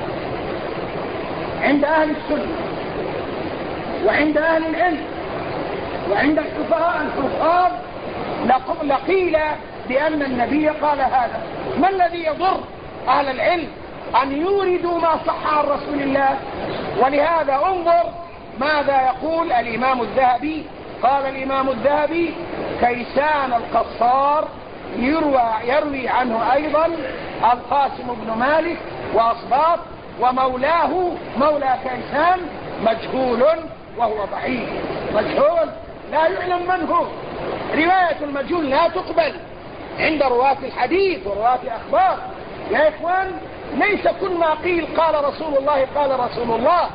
عند أهل السنة وعند أهل العلم وعند الحفاظ الحفاظ لقيل بأن النبي قال هذا. ما الذي يضر أهل العلم أن يوردوا ما صح عن رسول الله؟ ولهذا انظر ماذا يقول الإمام الذهبي. قال الإمام الذهبي كيسان القصار يروى, يروي عنه أيضا القاسم بن مالك وأصباط، ومولاه مولى كيسان مجهول وهو ضعيف. مجهول لا يعلم من هو. رواية المجهول لا تقبل عند رواة الحديث ورواة الأخبار. يا إخوان ليس كل ما قيل قال رسول الله قال رسول الله.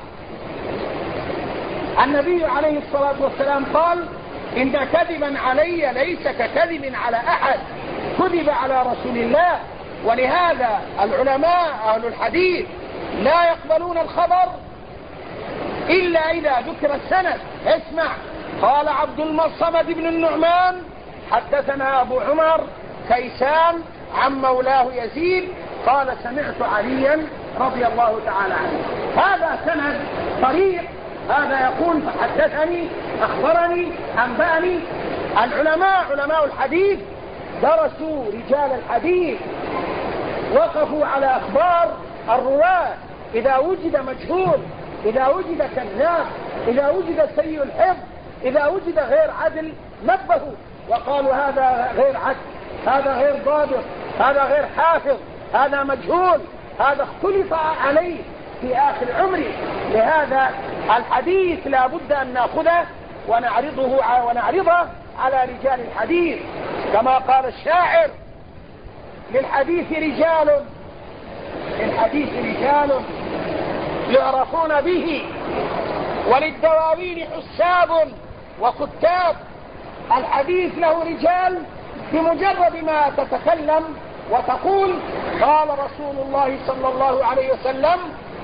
النبي عليه الصلاة والسلام قال إن كذبا علي ليس ككذب على أحد، كذب على رسول الله. ولهذا العلماء أهل الحديث لا يقبلون الخبر إلا إذا ذكر السند. اسمع، قال عبد الصمد بن النعمان حدثنا أبو عمر كيسان عن مولاه يزيد قال سمعت عليا رضي الله تعالى عنه. هذا سند طريق، هذا يقول حدثني أخبرني أنبأني. العلماء علماء الحديث درسوا رجال الحديث، وقفوا على أخبار الرواة. إذا وجد مجهول، إذا وجد كذاب، إذا وجد سيء الحفظ، إذا وجد غير عدل نبهوا وقالوا هذا غير عدل، هذا غير ضابط، هذا غير حافظ، هذا مجهول، هذا اختلف عليه في آخر عمره. لهذا الحديث لا بد أن نأخذه ونعرضه ونعرضه على رجال الحديث، كما قال الشاعر للحديث رجال للحديث رجال يعرفون به وللدواوين حساب وكتاب. الحديث له رجال بمجرد ما تتكلم وتقول قال رسول الله صلى الله عليه وسلم.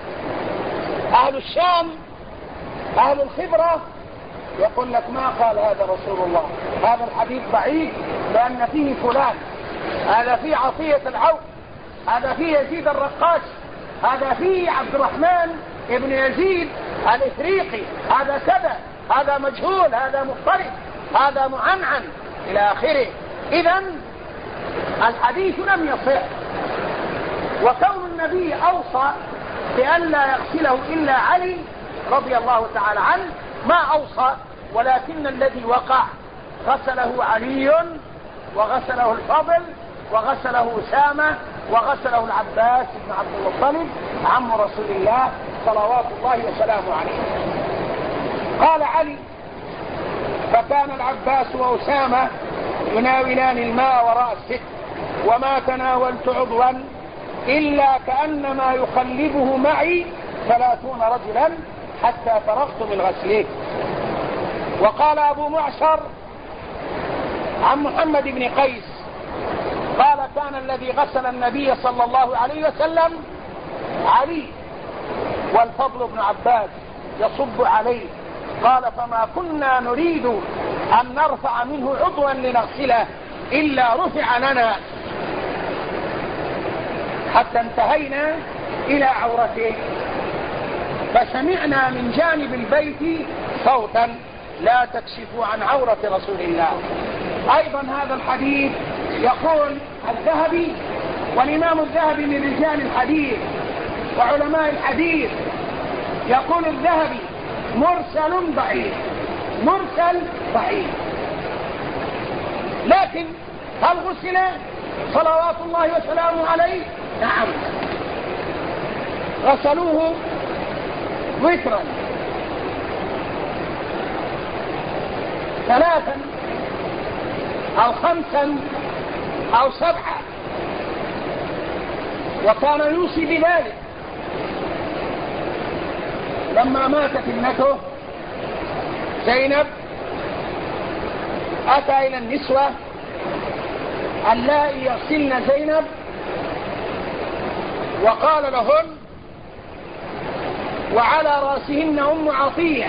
أهل الشام أهل الخبرة يقول لك ما قال هذا رسول الله، هذا الحديث ضعيف لأن فيه فلان، هذا فيه عطية العوف، هذا فيه يزيد الرقاش، هذا فيه عبد الرحمن ابن يزيد الإفريقي، هذا كذا، هذا مجهول، هذا مضطرب، هذا معنعن إلى آخره. إذن الحديث لم يصح. وكون النبي أوصى بأن لا يغسله إلا علي رضي الله تعالى عنه ما أوصى، ولكن الذي وقع غسله علي وغسله الفضل وغسله أسامة وغسله العباس بن عبد المطلب عم رسول الله صلوات الله وسلامه عليه. قال علي فكان العباس وأسامة يناولان الماء وراء الست وما تناولت عضوا إلا كأنما يقلبه معي ثلاثون رجلا حتى فرغت من غسله. وقال أبو معشر عن محمد بن قيس قال كان الذي غسل النبي صلى الله عليه وسلم علي والفضل بن عباس يصب عليه. قال فما كنا نريد أن نرفع منه عضوا لنغسله إلا رفع لنا حتى انتهينا إلى عورته، فسمعنا من جانب البيت صوتا لا تكشفوا عن عورة رسول الله. أيضا هذا الحديث يقول الذهبي، والإمام الذهبي من رجال الحديث وعلماء الحديث، يقول الذهبي مرسل ضعيف، مرسل ضعيف. لكن هل غسل صلوات الله وسلامه عليه؟ نعم، غسلوه وترا ثلاثا أو خمسا أو سبعا، وكان يوصي بذلك. لما ماتت ابنته زينب أتى إلى النسوة اللائي يغسلن زينب وقال لهن وعلى رأسهن أم عطية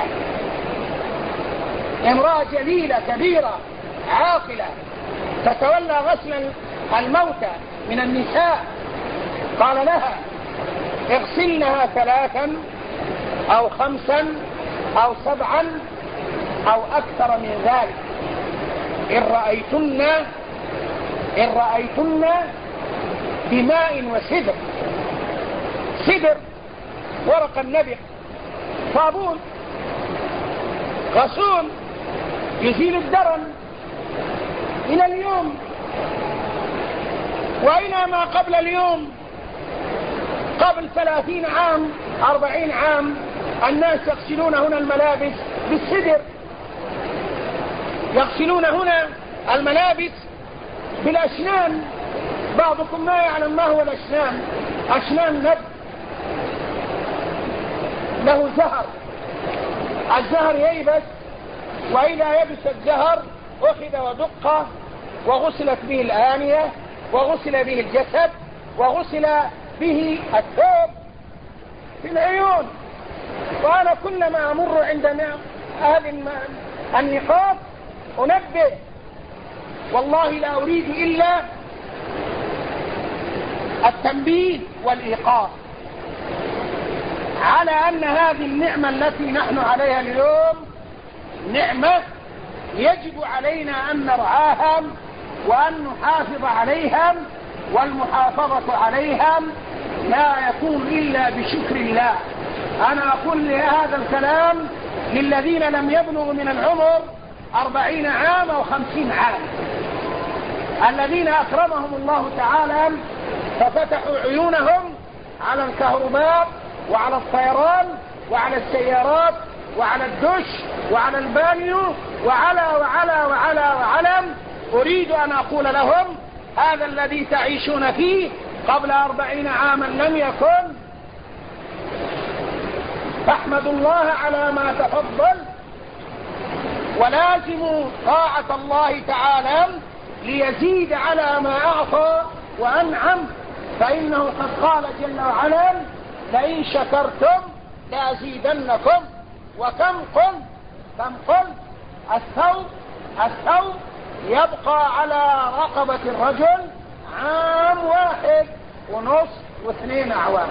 امرأة جليلة كبيرة عاقلة تتولى غسل الموتى من النساء، قال لها اغسلنها ثلاثا أو خمسا أو سبعا أو أكثر من ذلك إن رأيتن إن رأيتن بماء وسدر. سدر ورق النبع، صابون، غسول يزيل الدرن إلى اليوم وإلى ما قبل اليوم. قبل ثلاثين عام أربعين عام الناس يغسلون هنا الملابس بالسدر، يغسلون هنا الملابس بالأشنان. بعضكم ما يعلم ما هو الأشنان، أشنان نب له زهر، الزهر ييبس، وإذا يبس الزهر أخذ ودق وغسلت به الآنية وغسل به الجسد وغسل به الثوب في العيون. وأنا كلما أمر عند هذه النقاط أنبه، والله لا أريد إلا التنبيه والإيقاظ على أن هذه النعمة التي نحن عليها اليوم نعمة يجب علينا أن نرعاها وأن نحافظ عليها، والمحافظة عليها لا يكون إلا بشكر الله. أنا أقول لهذا الكلام للذين لم يبلغوا من العمر أربعين عام أو خمسين عام، الذين أكرمهم الله تعالى ففتحوا عيونهم على الكهرباء وعلى الطيران وعلى السيارات وعلى الدش وعلى البانيو وعلى وعلى وعلى وعلى. أريد أن أقول لهم هذا الذي تعيشون فيه قبل أربعين عاما لم يكن، فاحمدوا الله على ما تفضل ولازموا طاعة الله تعالى ليزيد على ما أعطى وأنعم، فإنه قد قال جل وعلا لئن شكرتم لأزيدنكم. وكم قل كم قل الثوب الثوب يبقى على رقبة الرجل عام واحد ونص واثنين أعوام،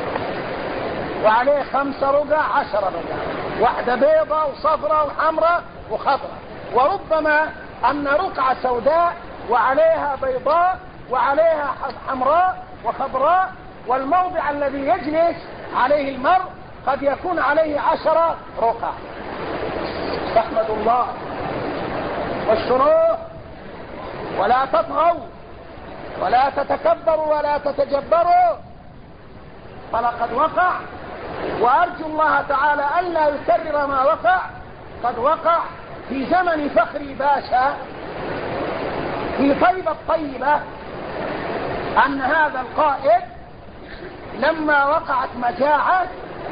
وعليه خمسة رقع عشرة رقع، واحدة بيضة وصفرة وحمرة وخضرة، وربما أن رقعة سوداء وعليها بيضاء وعليها حمراء وخضراء، والموضع الذي يجلس عليه المرء قد يكون عليه عشرة رقع. فاحمدوا الله واشكروه ولا تطغوا ولا تتكبروا ولا تتجبروا، فلقد وقع، وأرجو الله تعالى ألا يكرر ما وقع. قد وقع في زمن فخري باشا في طيبة الطيبة أن هذا القائد لما وقعت مجاعة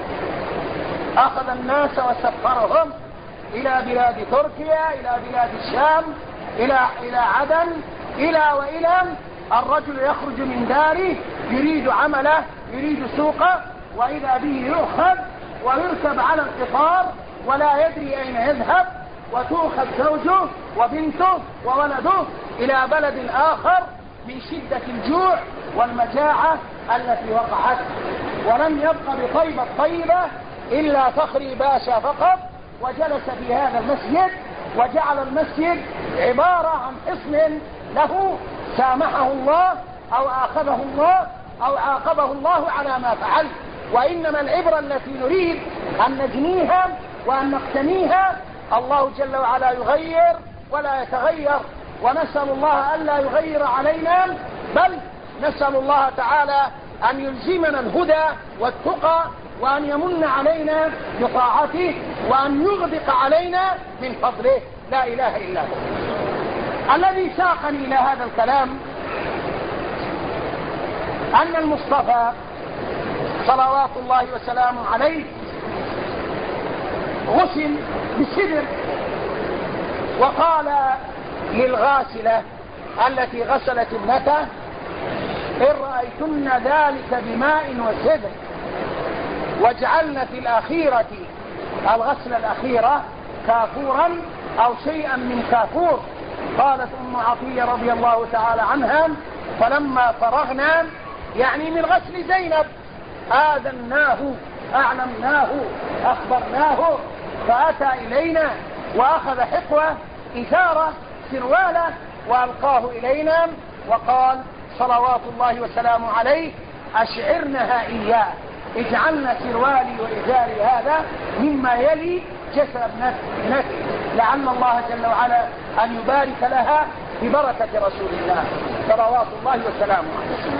أخذ الناس وسفرهم إلى بلاد تركيا، إلى بلاد الشام، إلى إلى عدن، إلى وإلى. الرجل يخرج من داره يريد عمله يريد سوقه، وإذا به يؤخذ ويركب على القطار ولا يدري أين يذهب، وتؤخذ زوجه وبنته وولده إلى بلد آخر من شدة الجوع والمجاعة التي وقعت. ولم يبق بطيبة الطيبة إلا فخري باشا فقط، وجلس في هذا المسجد وجعل المسجد عبارة عن حصن له، سامحه الله أو آخذه الله أو عاقبه الله على ما فعل. وإنما العبرة التي نريد أن نجنيها وأن نقتنيها، الله جل وعلا يغير ولا يتغير، ونسأل الله ألا يغير علينا، بل نسأل الله تعالى أن يلزمنا الهدى والتقى، وأن يمن علينا بطاعته، وأن يغدق علينا من فضله. لا إله إلا هو. الذي ساقني إلى هذا الكلام أن المصطفى صلوات الله وسلامه عليه غسل بالسدر، وقال للغاسلة التي غسلت ابنته إن رأيتن ذلك بماء وسدر واجعلن في الأخيرة الغسلة الأخيرة كافورا أو شيئا من كافور. قالت أم عطية رضي الله تعالى عنها فلما فرغنا يعني من غسل زينب آذناه أعلمناه أخبرناه، فأتى إلينا وأخذ حقوة إزارة سروالة وألقاه إلينا، وقال صلوات الله وسلامه عليه أشعرنها إياه، اجعلنا سروالي وإزاري هذا مما يلي جسد ابنتي، لعل الله جل وعلا أن يبارك لها ببركة رسول الله صلوات الله وسلامه عليه.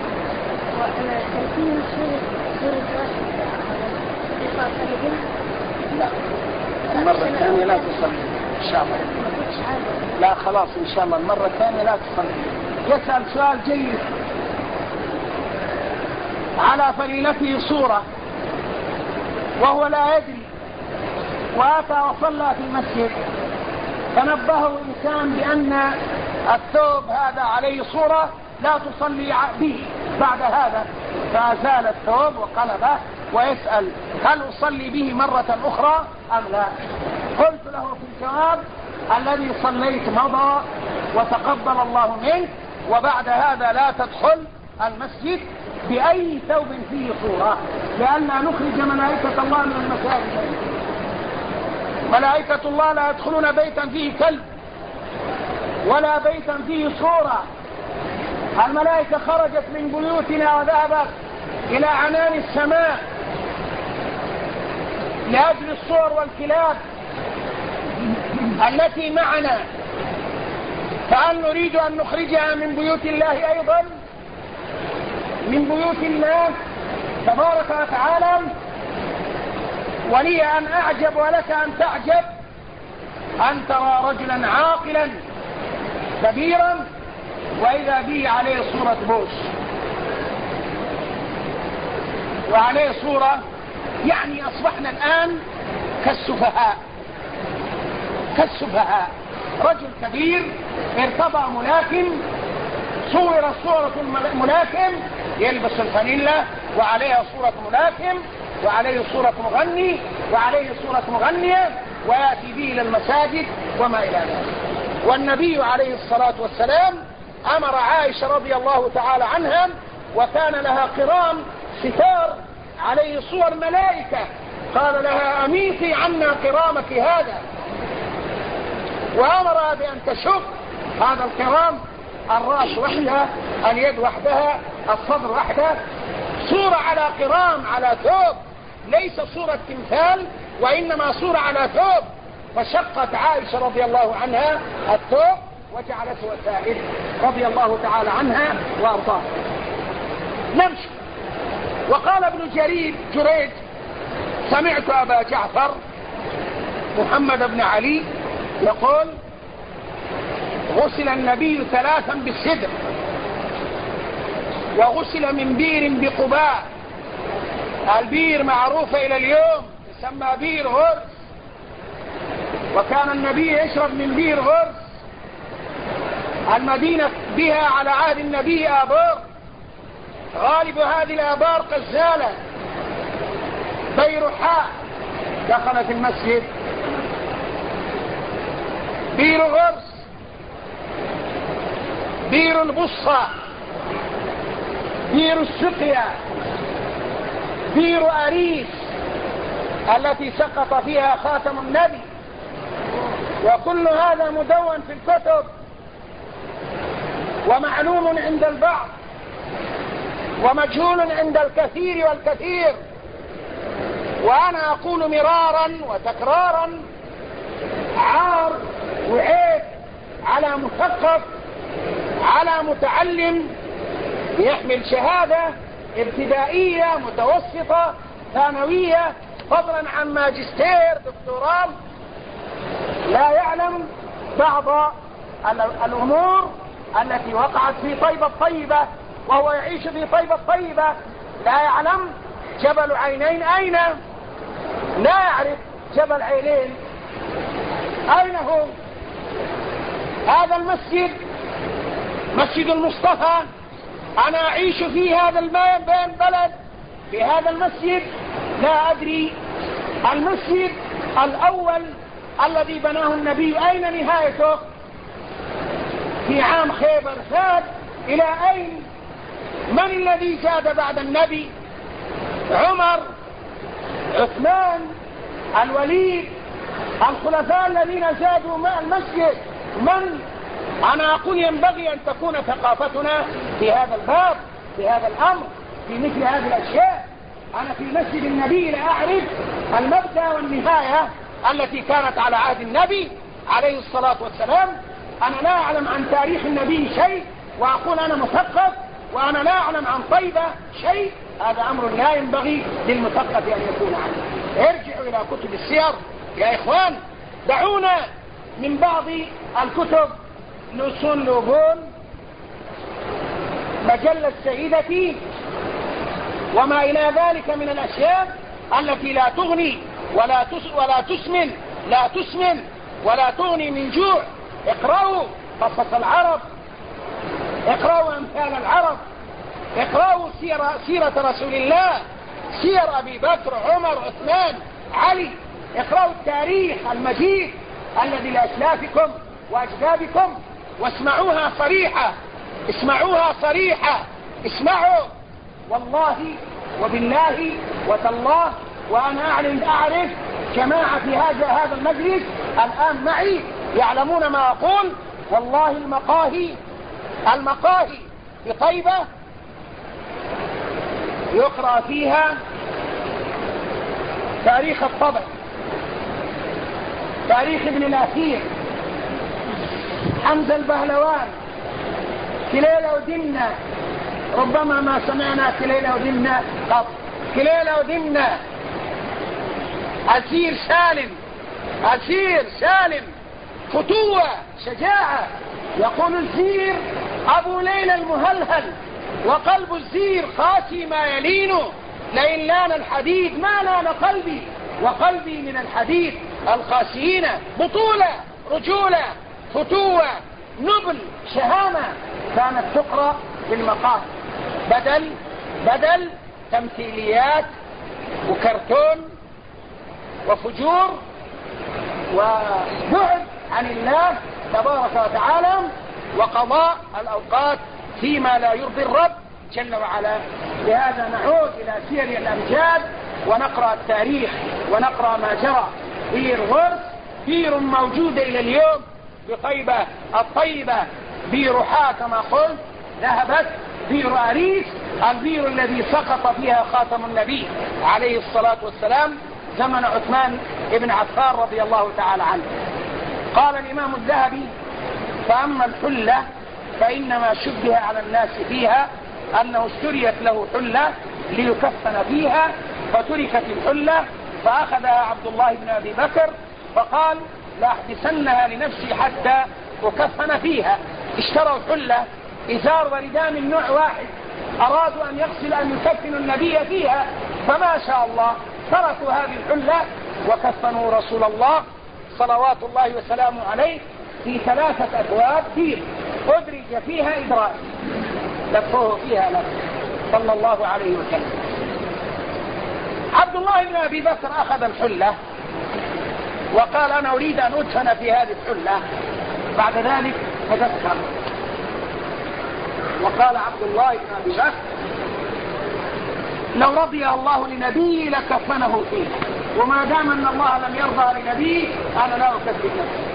لا المرة الثانية لا تصلي إن شاء الله. لا خلاص إن شاء الله المرة الثانية لا تصلي. يسأل سؤال جيد. على فليلته صورة وهو لا يدري وأتى وصلى في المسجد، فنبهه إنسان بأن الثوب هذا عليه صورة لا تصلي به بعد هذا، فأزال الثوب وقلبه ويسأل هل أصلي به مرة أخرى أم لا؟ قلت له في الجواب الذي صليت مضى وتقبل الله منك، وبعد هذا لا تدخل المسجد بأي ثوب فيه صورة، لأننا نخرج ملائكة الله من المساجد. ملائكة الله لا يدخلون بيتا فيه كلب ولا بيتا فيه صورة. الملائكة خرجت من بيوتنا وذهبت إلى عنان السماء لأجل الصور والكلاب التي معنا، فهل نريد أن نخرجها من بيوت الله أيضا، من بيوت الله تبارك وتعالى؟ ولي أن أعجب ولك أن تعجب أن ترى رجلا عاقلا كبيرا وإذا به عليه صورة بوش وعليه صورة، يعني أصبحنا الآن كالسفهاء كالسفهاء. رجل كبير ارتضى ملاكم، صور صورة الملاكم، يلبس الفانيلا وعليها صورة ملاكم وعليه صورة مغني وعليه صورة مغنية ويأتي به إلى المساجد وما إلى ذلك. والنبي عليه الصلاة والسلام أمر عائشة رضي الله تعالى عنها، وكان لها قرام ستار عليه صور ملائكة، قال لها أميتي عنا قرامك هذا، وأمرها بأن تشق هذا القرام، الرأس وحده، اليد وحدها، الصدر وحده، صورة على قرام على ثوب، ليس صورة تمثال وإنما صورة على ثوب. فشقت عائشة رضي الله عنها الثوب وجعلته وسائل رضي الله تعالى عنها وأرضاها. نمشي. وقال ابن جرير جريج سمعت أبا جعفر محمد بن علي يقول غسل النبي ثلاثا بالسدر، وغسل من بير بقباء. البير معروفة إلى اليوم يسمى بير غرس، وكان النبي يشرب من بير غرس. المدينة بها على عهد النبي آبار، غالب هذه الآبار قزالة. بيرحاء دخلت المسجد، بير غرس، بير البصة، بير السقيا، بير أريس التي سقط فيها خاتم النبي. وكل هذا مدون في الكتب ومعلوم عند البعض ومجهول عند الكثير والكثير. وأنا أقول مرارا وتكرارا عار وعيب على مثقف، على متعلم يحمل شهادة ابتدائية متوسطة ثانوية فضلا عن ماجستير دكتوراه، لا يعلم بعض الأمور التي وقعت في طيبة الطيبة وهو يعيش في طيبة الطيبة. لا يعلم جبل عينين أين، لا يعرف جبل عينين أين هو. هذا المسجد مسجد المصطفى، أنا أعيش في هذا البلد في هذا المسجد، لا أدري المسجد الأول الذي بناه النبي أين نهايته؟ في عام خيبر زاد إلى أين؟ من الذي زاد بعد النبي؟ عمر، عثمان، الوليد، الخلفاء الذين زادوا مع المسجد من؟ أنا أقول ينبغي أن تكون ثقافتنا في هذا الباب، في هذا الأمر، في مثل هذه الأشياء. أنا في مسجد النبي لا أعرف المبدأ والنهاية التي كانت على عهد النبي عليه الصلاة والسلام. أنا لا أعلم عن تاريخ النبي شيء وأقول أنا مثقف وأنا لا أعلم عن طيبة شيء، هذا أمر لا ينبغي للمثقف أن يكون عنه. ارجعوا إلى كتب السير يا إخوان، دعونا من بعض الكتب، لسون لوبون، مجلة سيدتي، وما إلى ذلك من الأشياء التي لا تغني ولا تس ولا تسمن لا تسمن ولا تغني من جوع. اقرأوا قصص العرب، اقرأوا أمثال العرب، اقرأوا سيرة, سيرة رسول الله، سير أبي بكر عمر عثمان علي. اقرأوا التاريخ المجيد الذي لأسلافكم وأجدادكم واسمعوها صريحة، اسمعوها صريحة، اسمعوا. والله وبالله وتالله وأنا أعلم أعرف جماعة في هذا هذا المجلس الآن معي يعلمون ما أقول. والله المقاهي المقاهي في طيبة يقرأ فيها تاريخ الطبع، تاريخ ابن الأثير، حمزة البهلوان، كليلة ودمنة. ربما ما سمعنا كليلة ودمنة قط. كليلة ودمنة، أسير سالم، أسير سالم، فتوة، شجاعة. يقول الزير أبو ليلى المهلهل، وقلب الزير قاسي ما يلينه، لئن لان الحديد ما لان قلبي، وقلبي من الحديد القاسيين. بطولة، رجولة، فتوة، نبل، شهامة كانت تقرأ في المقام، بدل بدل تمثيليات وكرتون وفجور وبعد عن الله تبارك وتعالى وقضاء الأوقات فيما لا يرضي الرب جل وعلا. لهذا نعود إلى سير الأمجاد ونقرأ التاريخ ونقرأ ما جرى. بير غرس، بير موجودة إلى اليوم بطيبة الطيبة، بير حا كما قلت ذهبت، بير أريس البير الذي سقط فيها خاتم النبي عليه الصلاة والسلام زمن عثمان بن عفان رضي الله تعالى عنه. قال الإمام الذهبي: فأما الحلة فإنما شبه على الناس فيها أنه اشتريت له حلة ليكفن فيها، فتركت الحلة فأخذها عبد الله بن أبي بكر فقال: لا أحبسنها لنفسي حتى أكفن فيها. اشتروا حلة إزار ورداء من نوع واحد، أرادوا أن يغسل أن يكفنوا النبي فيها، فما شاء الله تركوا هذه الحلة وكفنوا رسول الله صلوات الله وسلامه عليه في ثلاثة أثواب بيض أدرج فيها إدراج، لفوه فيها لف صلى الله عليه وسلم. عبد الله بن أبي بكر أخذ الحلة وقال: أنا أريد أن أدفن في هذه الحلة. بعد ذلك تذكر وقال عبد الله بن أبي بكر: لو رضي الله لنبيه لكفنه فيه، وما دام أن الله لم يرضى لنبيه أنا لا أكفن نفسي.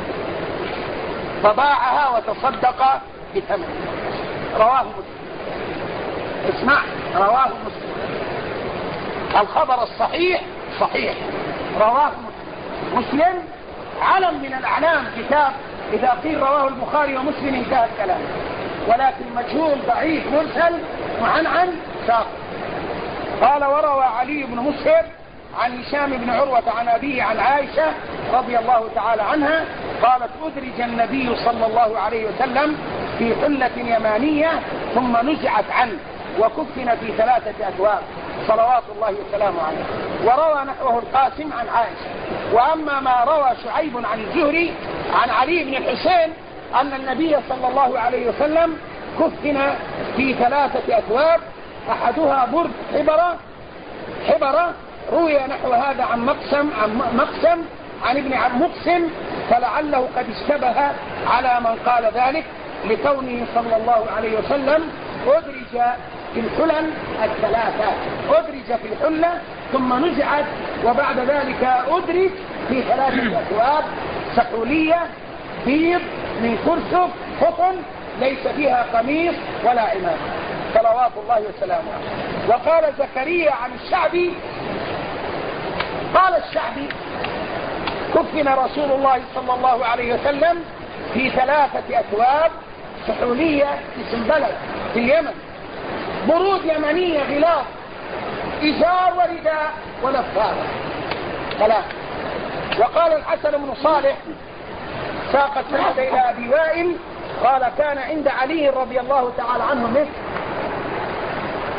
فباعها وتصدق بثمن. رواه مسلم. اسمع، رواه مسلم. الخبر الصحيح صحيح، رواه مسلم. مسلم علم من الأعلام، كتاب إذا قيل رواه البخاري ومسلم انتهى الكلام، ولكن مجهول ضعيف مرسل معنعن ساقط. قال: وروى علي بن مسهر عن هشام بن عروة عن أبيه عن عائشة رضي الله تعالى عنها قالت: أدرج النبي صلى الله عليه وسلم في حلة يمانية ثم نزعت عنه وكفن في ثلاثة أثواب صلوات الله وسلامه عليه. وروى نحوه القاسم عن عائشة. وأما ما روى شعيب عن الزهري عن علي بن الحسين أن النبي صلى الله عليه وسلم كفن في ثلاثة أثواب، أحدها برد حبرة حبرة روي نحو هذا عن مقسم عن مقسم عن ابن عم مقسم، فلعله قد اشتبه على من قال ذلك لكونه صلى الله عليه وسلم أدرج في الحلل الثلاثة، أدرج في الحلة ثم نزعت، وبعد ذلك أدرج في ثلاثة أثواب سحولية بيض من كرثف قطن ليس فيها قميص ولا عمامة صلوات الله وسلامه عليه. وقال زكريا عن الشعبي قال الشعبي: كفن رسول الله صلى الله عليه وسلم في ثلاثة أثواب سحولية اسم بلد في اليمن، برود يمنية غلاظ، إزار ورداء ولفافة ثلاثة. وقال الحسن بن صالح ساق السند إلى أبي وائل قال: كان عند علي رضي الله تعالى عنه مثل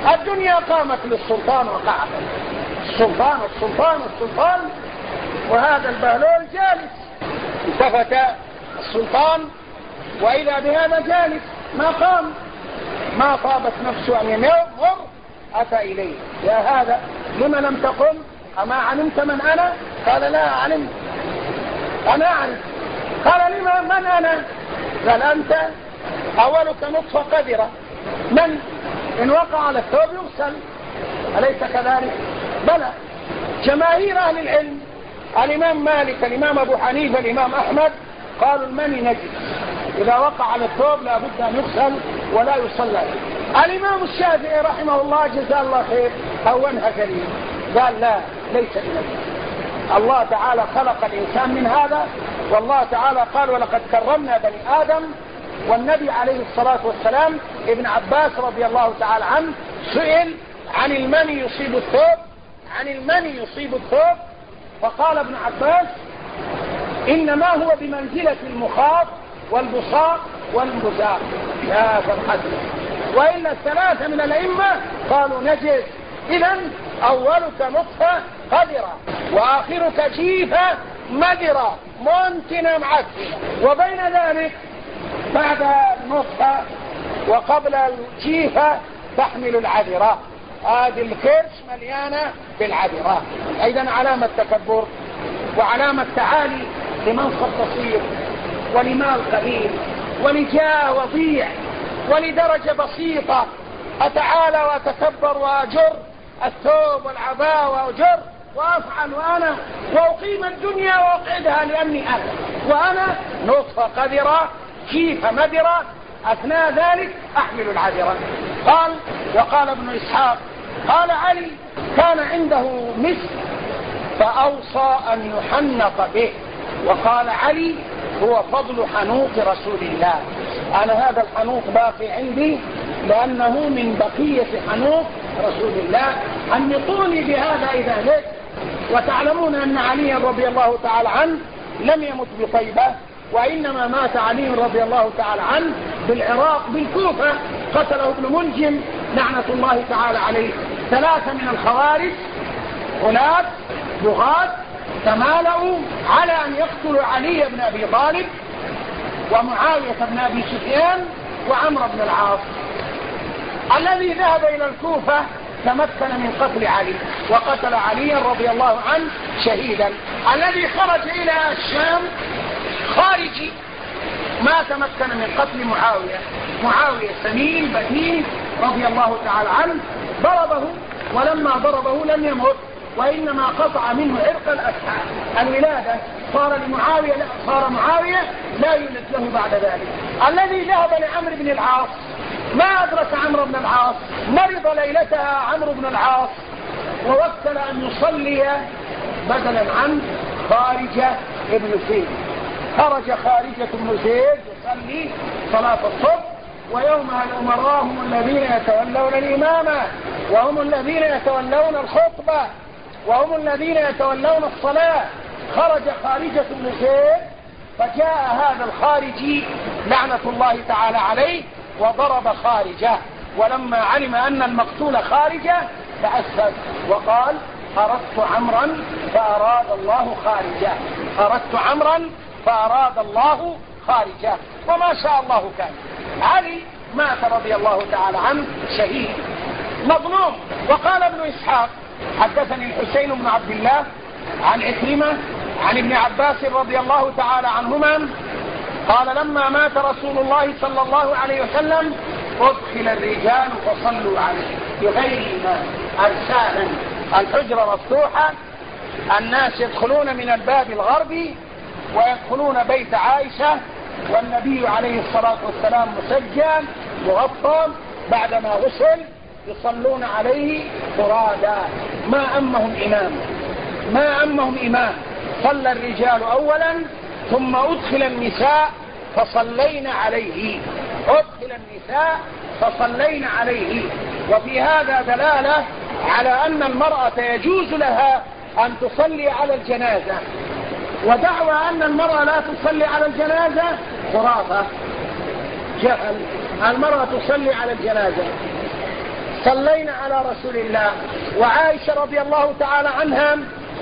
الدنيا قامت للسلطان وقعت السلطان السلطان السلطان وهذا البهلول جالس. التفت السلطان وإذا بهذا جالس ما قام، ما طابت نفسه أن يمر، أتى إليه: يا هذا لما لم تقم؟ أما علمت من أنا؟ قال: لا علمت. أنا أعرف. قال: لما من أنا؟ قال: أنت أولك نطفة قذرة، من إن وقع على الثوب يغسل، أليس كذلك؟ بلى. جماهير أهل العلم، الإمام مالك، الإمام أبو حنيفة، الإمام أحمد، قالوا المني نجس، إذا وقع على الثوب لا بد أن يغسل ولا يصلى. الإمام الشافعي رحمه الله جزاه الله خير هونها قليلا، قال: لا، ليس بنجس. الله تعالى خلق الإنسان من هذا، والله تعالى قال: ولقد كرمنا بني آدم. والنبي عليه الصلاة والسلام ابن عباس رضي الله تعالى عنه سئل عن المني يصيب الثوب، عن المني يصيب الثوب، فقال ابن عباس: إنما هو بمنزلة المخاط والبصاق والمزاق. يا فرحتنا. وإن الثلاثة من الأئمة قالوا نجس. إذن أولك نطفة قذرة، وآخرك جيفة مدرة منتنة معفنة، وبين ذلك بعد النطفة وقبل الجيفة تحمل العذرة. هذه الكرش مليانة بالعذرة. أيضا علامة تكبر وعلامة تعالي لمنصب بسيط ولمال قليل ولجاه وضيع ولدرجة بسيطة، أتعالى وأتكبر وأجر الثوب والعباء وأجر وأفعل وأنا وأقيم الدنيا وأقعدها لأني أنا، وأنا نطفة قذرة جيفة مدرة، أثناء ذلك أحمل العذرة. قال وقال ابن إسحاق قال علي: كان عنده مسك فأوصى أن يحنط به، وقال علي: هو فضل حنوط رسول الله. أنا هذا الحنوط باقي عندي لأنه من بقية حنوط رسول الله، حنطوني بهذا إذا ليس. وتعلمون أن علي رضي الله تعالى عنه لم يمت بطيبة، وإنما مات علي رضي الله تعالى عنه بالعراق بالكوفة، قتله ابن منجم لعنة الله تعالى عليه. ثلاثة من الخوارج غلاة بغاة تمالؤوا على أن يقتلوا علي بن أبي طالب ومعاوية بن أبي سفيان وعمرو بن العاص. الذي ذهب إلى الكوفة تمكن من قتل علي وقتل علي رضي الله عنه شهيدا. الذي خرج إلى الشام خارجي ما تمكن من قتل معاوية. معاوية سمين بهيم رضي الله تعالى عنه ضربه، ولما ضربه لم يمت، وإنما قطع منه عرق الأسحاب الولادة، صار لمعاوية لا صار معاوية لا يولد له بعد ذلك. الذي ذهب لعمرو بن العاص ما أدرك عمرو بن العاص، مرض ليلتها عمرو بن العاص ووكل أن يصلي بدلا عن خارجة ابن زيد. خرج خارجة ابن زيد يصلي صلاة الصبح، ويومها الأمراء هم الذين يتولون الإمامة، وهم الذين يتولون الخطبة، وهم الذين يتولون الصلاة. خرج خارجة بن زيد، فجاء هذا الخارجي لعنة الله تعالى عليه وضرب خارجة، ولما علم أن المقتول خارجة تأسف وقال: أردت عمرا فأراد الله خارجة، أردت عمرا فأراد الله خارجة، وما شاء الله كان. علي مات رضي الله تعالى عنه شهيد مظلوم. وقال ابن إسحاق: حدثني الحسين بن عبد الله عن عكرمة عن ابن عباس رضي الله تعالى عنهما قال: لما مات رسول الله صلى الله عليه وسلم أدخل الرجال فصلوا عليه بغير إمام أرسالا، الحجرة مفتوحة، الناس يدخلون من الباب الغربي ويدخلون بيت عائشة، والنبي عليه الصلاة والسلام مسجل مغطى بعدما غسل، يصلون عليه فرادا، ما أمهم إمام ما أمهم إمام صلى الرجال أولا ثم أدخل النساء فصلين عليه أدخل النساء فصلين عليه. وفي هذا دلالة على أن المرأة يجوز لها أن تصلي على الجنازة، ودعوى أن المرأة لا تصلي على الجنازة خرافة جهل. المرأة تصلي على الجنازة صلينا على رسول الله. وعائشة رضي الله تعالى عنها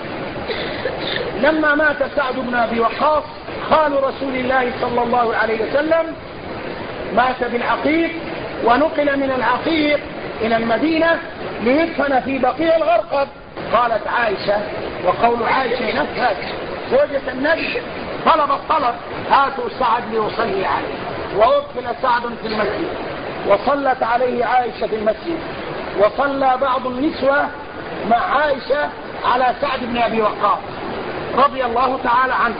لما مات سعد بن أبي وقاص خال رسول الله صلى الله عليه وسلم مات بالعقيق، ونقل من العقيق إلى المدينة ليدفن في بقيع الغرقد. قالت عائشة، وقول عائشة نفسها زوجة النبي، طلب الطلب: هاتوا سعد ليصلي عليه. وأدخل سعد في المسجد وصلت عليه عائشة في المسجد، وصلى بعض النسوة مع عائشة على سعد بن أبي وقاص رضي الله تعالى عنه.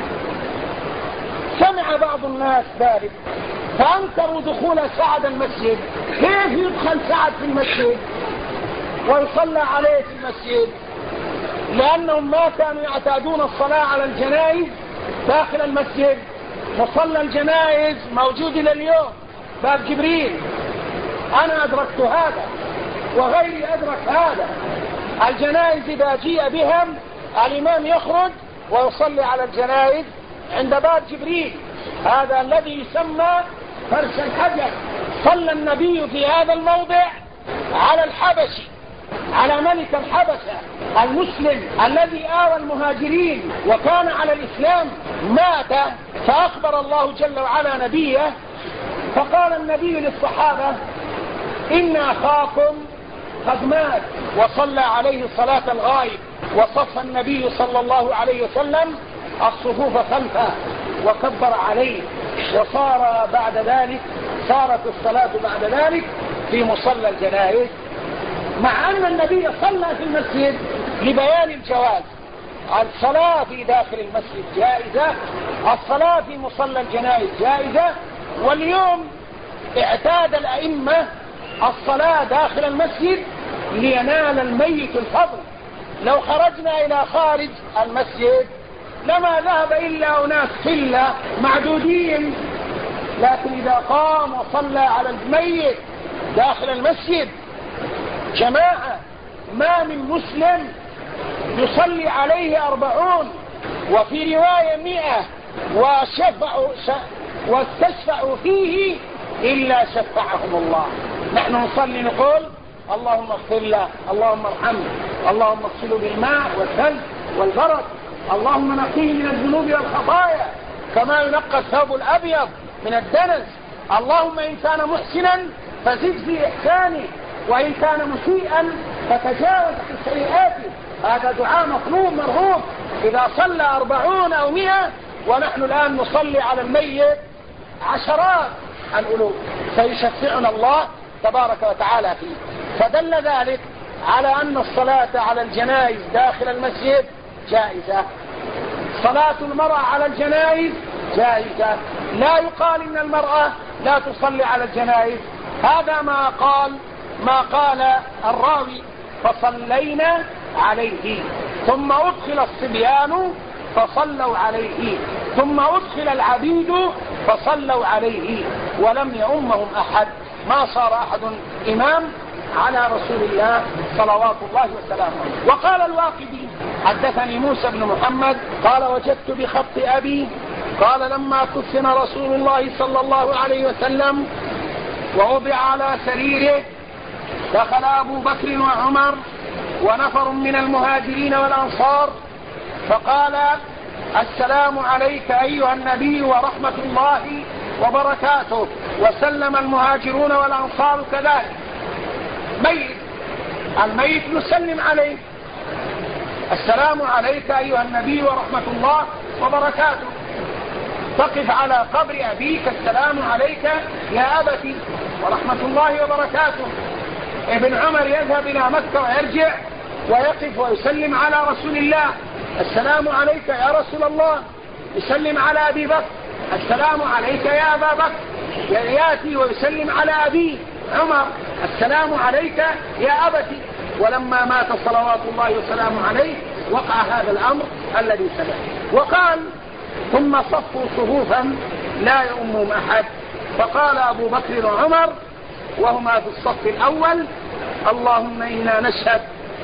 سمع بعض الناس ذلك فأنكروا دخول سعد المسجد. كيف يدخل سعد في المسجد ويصلى عليه في المسجد؟ لأنهم ما كانوا يعتادون الصلاة على الجنائز داخل المسجد. مصلى الجنائز موجود إلى اليوم، باب جبريل. أنا أدركت هذا وغيري أدرك هذا. الجنائز إذا جيء بهم الإمام يخرج ويصلي على الجنائز عند باب جبريل، هذا الذي يسمى فرش الحجر. صلى النبي في هذا الموضع على الحبشي، على ملك الحبشة المسلم الذي آوى المهاجرين وكان على الإسلام. مات فأخبر الله جل وعلا نبيه، فقال النبي للصحابة: إن أخاكم قد مات. وصلى عليه صلاة الغائب، وصف النبي صلى الله عليه وسلم الصفوف خلفه وكبر عليه. وصار بعد ذلك صارت الصلاة بعد ذلك في مصلى الجنائز، مع أن النبي صلى في المسجد لبيان الجواز. الصلاة في داخل المسجد جائزة، الصلاة في مصلى الجنائز جائزة. واليوم اعتاد الأئمة الصلاة داخل المسجد لينال الميت الفضل. لو خرجنا إلى خارج المسجد لما ذهب إلا أناس قلة معدودين، لكن إذا قام وصلى على الميت داخل المسجد جماعة ما من مسلم يصلي عليه أربعون، وفي رواية مئة، وشفعوا واستشفعوا فيه إلا شفعهم الله. نحن نصلي نقول: اللهم اغفر له، اللهم ارحمه، اللهم اغسله بالماء والثلج والبرد، اللهم نقيه من الذنوب والخطايا كما ينقى الثوب الأبيض من الدنس، اللهم إن كان محسنا فزد في إحسانه، وإن كان مسيئا فتجاوز عن سيئاته. هذا دعاء مطلوب مرغوب إذا صلى أربعون أو مئة، ونحن الآن نصلي على الميت عشرات الألوف، فيشفعنا الله تبارك وتعالى فيه. فدل ذلك على أن الصلاة على الجنائز داخل المسجد جائزة. صلاة المرأة على الجنائز جائزة. لا يقال إن المرأة لا تصلي على الجنائز، هذا ما قال ما قال الراوي: فصلينا عليه، ثم أدخل الصبيان فصلوا عليه، ثم أدخل العبيد فصلوا عليه، ولم يؤمهم أحد. ما صار أحد إمام على رسول الله صلوات الله وسلامه. وقال الواقدي: حدثني موسى بن محمد قال: وجدت بخط أبي قال: لما كفن رسول الله صلى الله عليه وسلم ووضع على سريره دخل أبو بكر وعمر ونفر من المهاجرين والأنصار، فقال: السلام عليك أيها النبي ورحمة الله وبركاته. وسلم المهاجرون والأنصار كذلك. ميت الميت نسلم عليه: السلام عليك أيها النبي ورحمة الله وبركاته. تقف على قبر أبيك: السلام عليك يا أبتي ورحمة الله وبركاته. ابن عمر يذهب إلى مكة ويرجع ويقف ويسلم على رسول الله: السلام عليك يا رسول الله. يسلم على أبي بكر: السلام عليك يا أبا بكر. يأتي ويسلم على أبي عمر: السلام عليك يا أبتي. ولما مات صلوات الله وسلامه عليه وقع هذا الأمر الذي سبق. وقال: ثم صفوا صفوفا لا يؤمهم أحد. فقال أبو بكر وعمر وهما في الصف الأول: اللهم إنا نشهد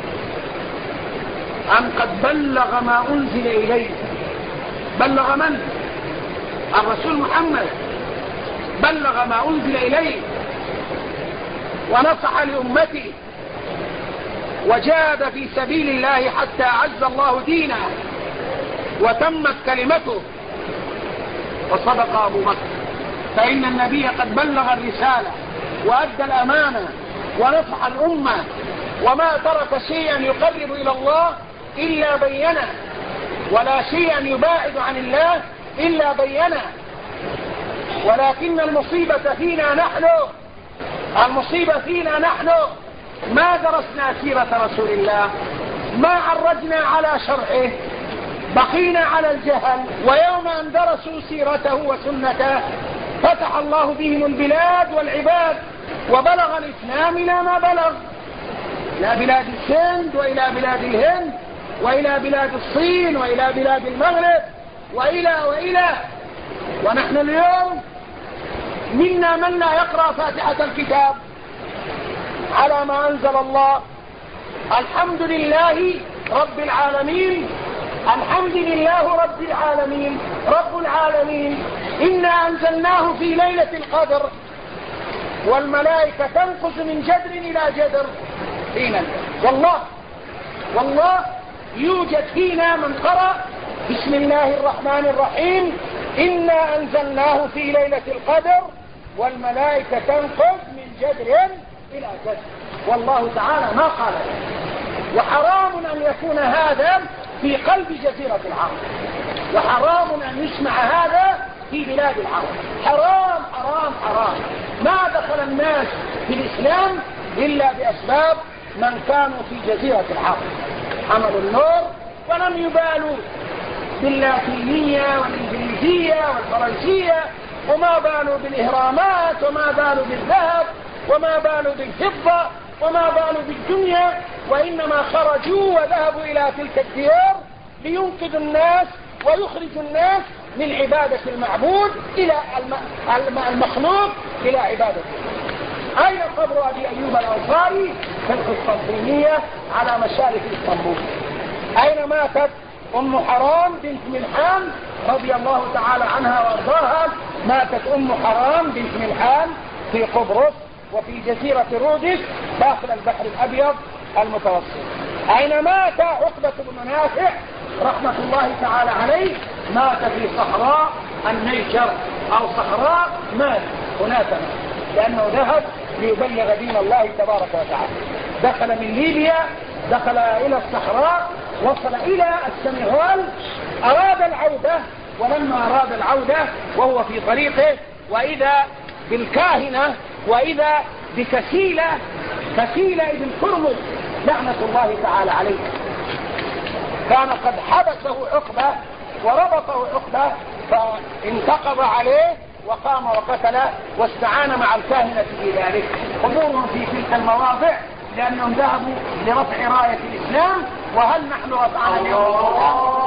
أن قد بلغ ما أنزل إليه. بلغ من؟ الرسول محمد بلغ ما أنزل إليه. ونصح لأمته وجاهد في سبيل الله حتى عز الله دينه وتمت كلمته. وصدق أبو بكر، فإن النبي قد بلغ الرسالة وأدى الأمانة ونصح الأمة، وما ترك شيئا يقرب إلى الله إلا بينه، ولا شيئا يباعد عن الله إلا بينه. ولكن المصيبة فينا نحن المصيبة فينا نحن ما درسنا سيرة رسول الله، ما عرجنا على شرعه، بقينا على الجهل. ويوم أن درسوا سيرته وسنته فتح الله بهم البلاد والعباد، وبلغ الإسلام إلى ما بلغ، إلى بلاد السند وإلى بلاد الهند وإلى بلاد الصين وإلى بلاد المغرب وإلى وإلى ونحن اليوم منا من لا يقرأ فاتحة الكتاب على ما أنزل الله. الحمد لله رب العالمين، الحمد لله رب العالمين، رب العالمين. إنا أنزلناه في ليلة القدر، والملائكة تنقص من جدر إلى جدر فينا. والله والله يوجد فينا من قرأ بسم الله الرحمن الرحيم إنا أنزلناه في ليلة القدر والملائكة تنقص من جدر إلى جدر، والله تعالى ما قال. وحرام أن يكون هذا في قلب جزيرة العرب، وحرام أن يسمع هذا في بلاد العرب. حرام حرام حرام. ما دخل الناس في الإسلام إلا بأسباب من كانوا في جزيرة العرب، حملوا النور ولم يبالوا باللاتينية والإنجليزية والفرنسية، وما بالوا بالإهرامات، وما بالوا بالذهب، وما بالوا بالفضة، وما بالوا بالدنيا، وإنما خرجوا وذهبوا إلى تلك الديار لينقذوا الناس ويخرجوا الناس من عبادة المعبود إلى المخلوق إلى عبادته. أين قبر أبي أيوب الأنصاري؟ في القسطنطينية على مشارف اسطنبول. أين ماتت أم حرام بنت ملحان رضي الله تعالى عنها وارضاها؟ ماتت أم حرام بنت ملحان في قبرص وفي جزيرة رودس داخل البحر الأبيض المتوسط. أين مات عقبة بن نافع رحمة الله تعالى عليه؟ مات في صحراء النيجر أو صحراء مال، هناك لأنه ذهب ليبلغ دين الله تبارك وتعالى. دخل من ليبيا، دخل إلى الصحراء، وصل إلى السنغال، أراد العودة، ولما أراد العودة وهو في طريقه وإذا بالكاهنة وإذا بكسيلة كسيلة ابن كرمز لعنة الله تعالى عليه، كان قد حبسه عقبة وربطه عقبة، فانتقض عليه وقام وقتله واستعان مع الكاهنة في ذلك. قبورهم في تلك المواضع لأنهم ذهبوا لرفع راية الإسلام، وهل نحن رفعنا اليوم؟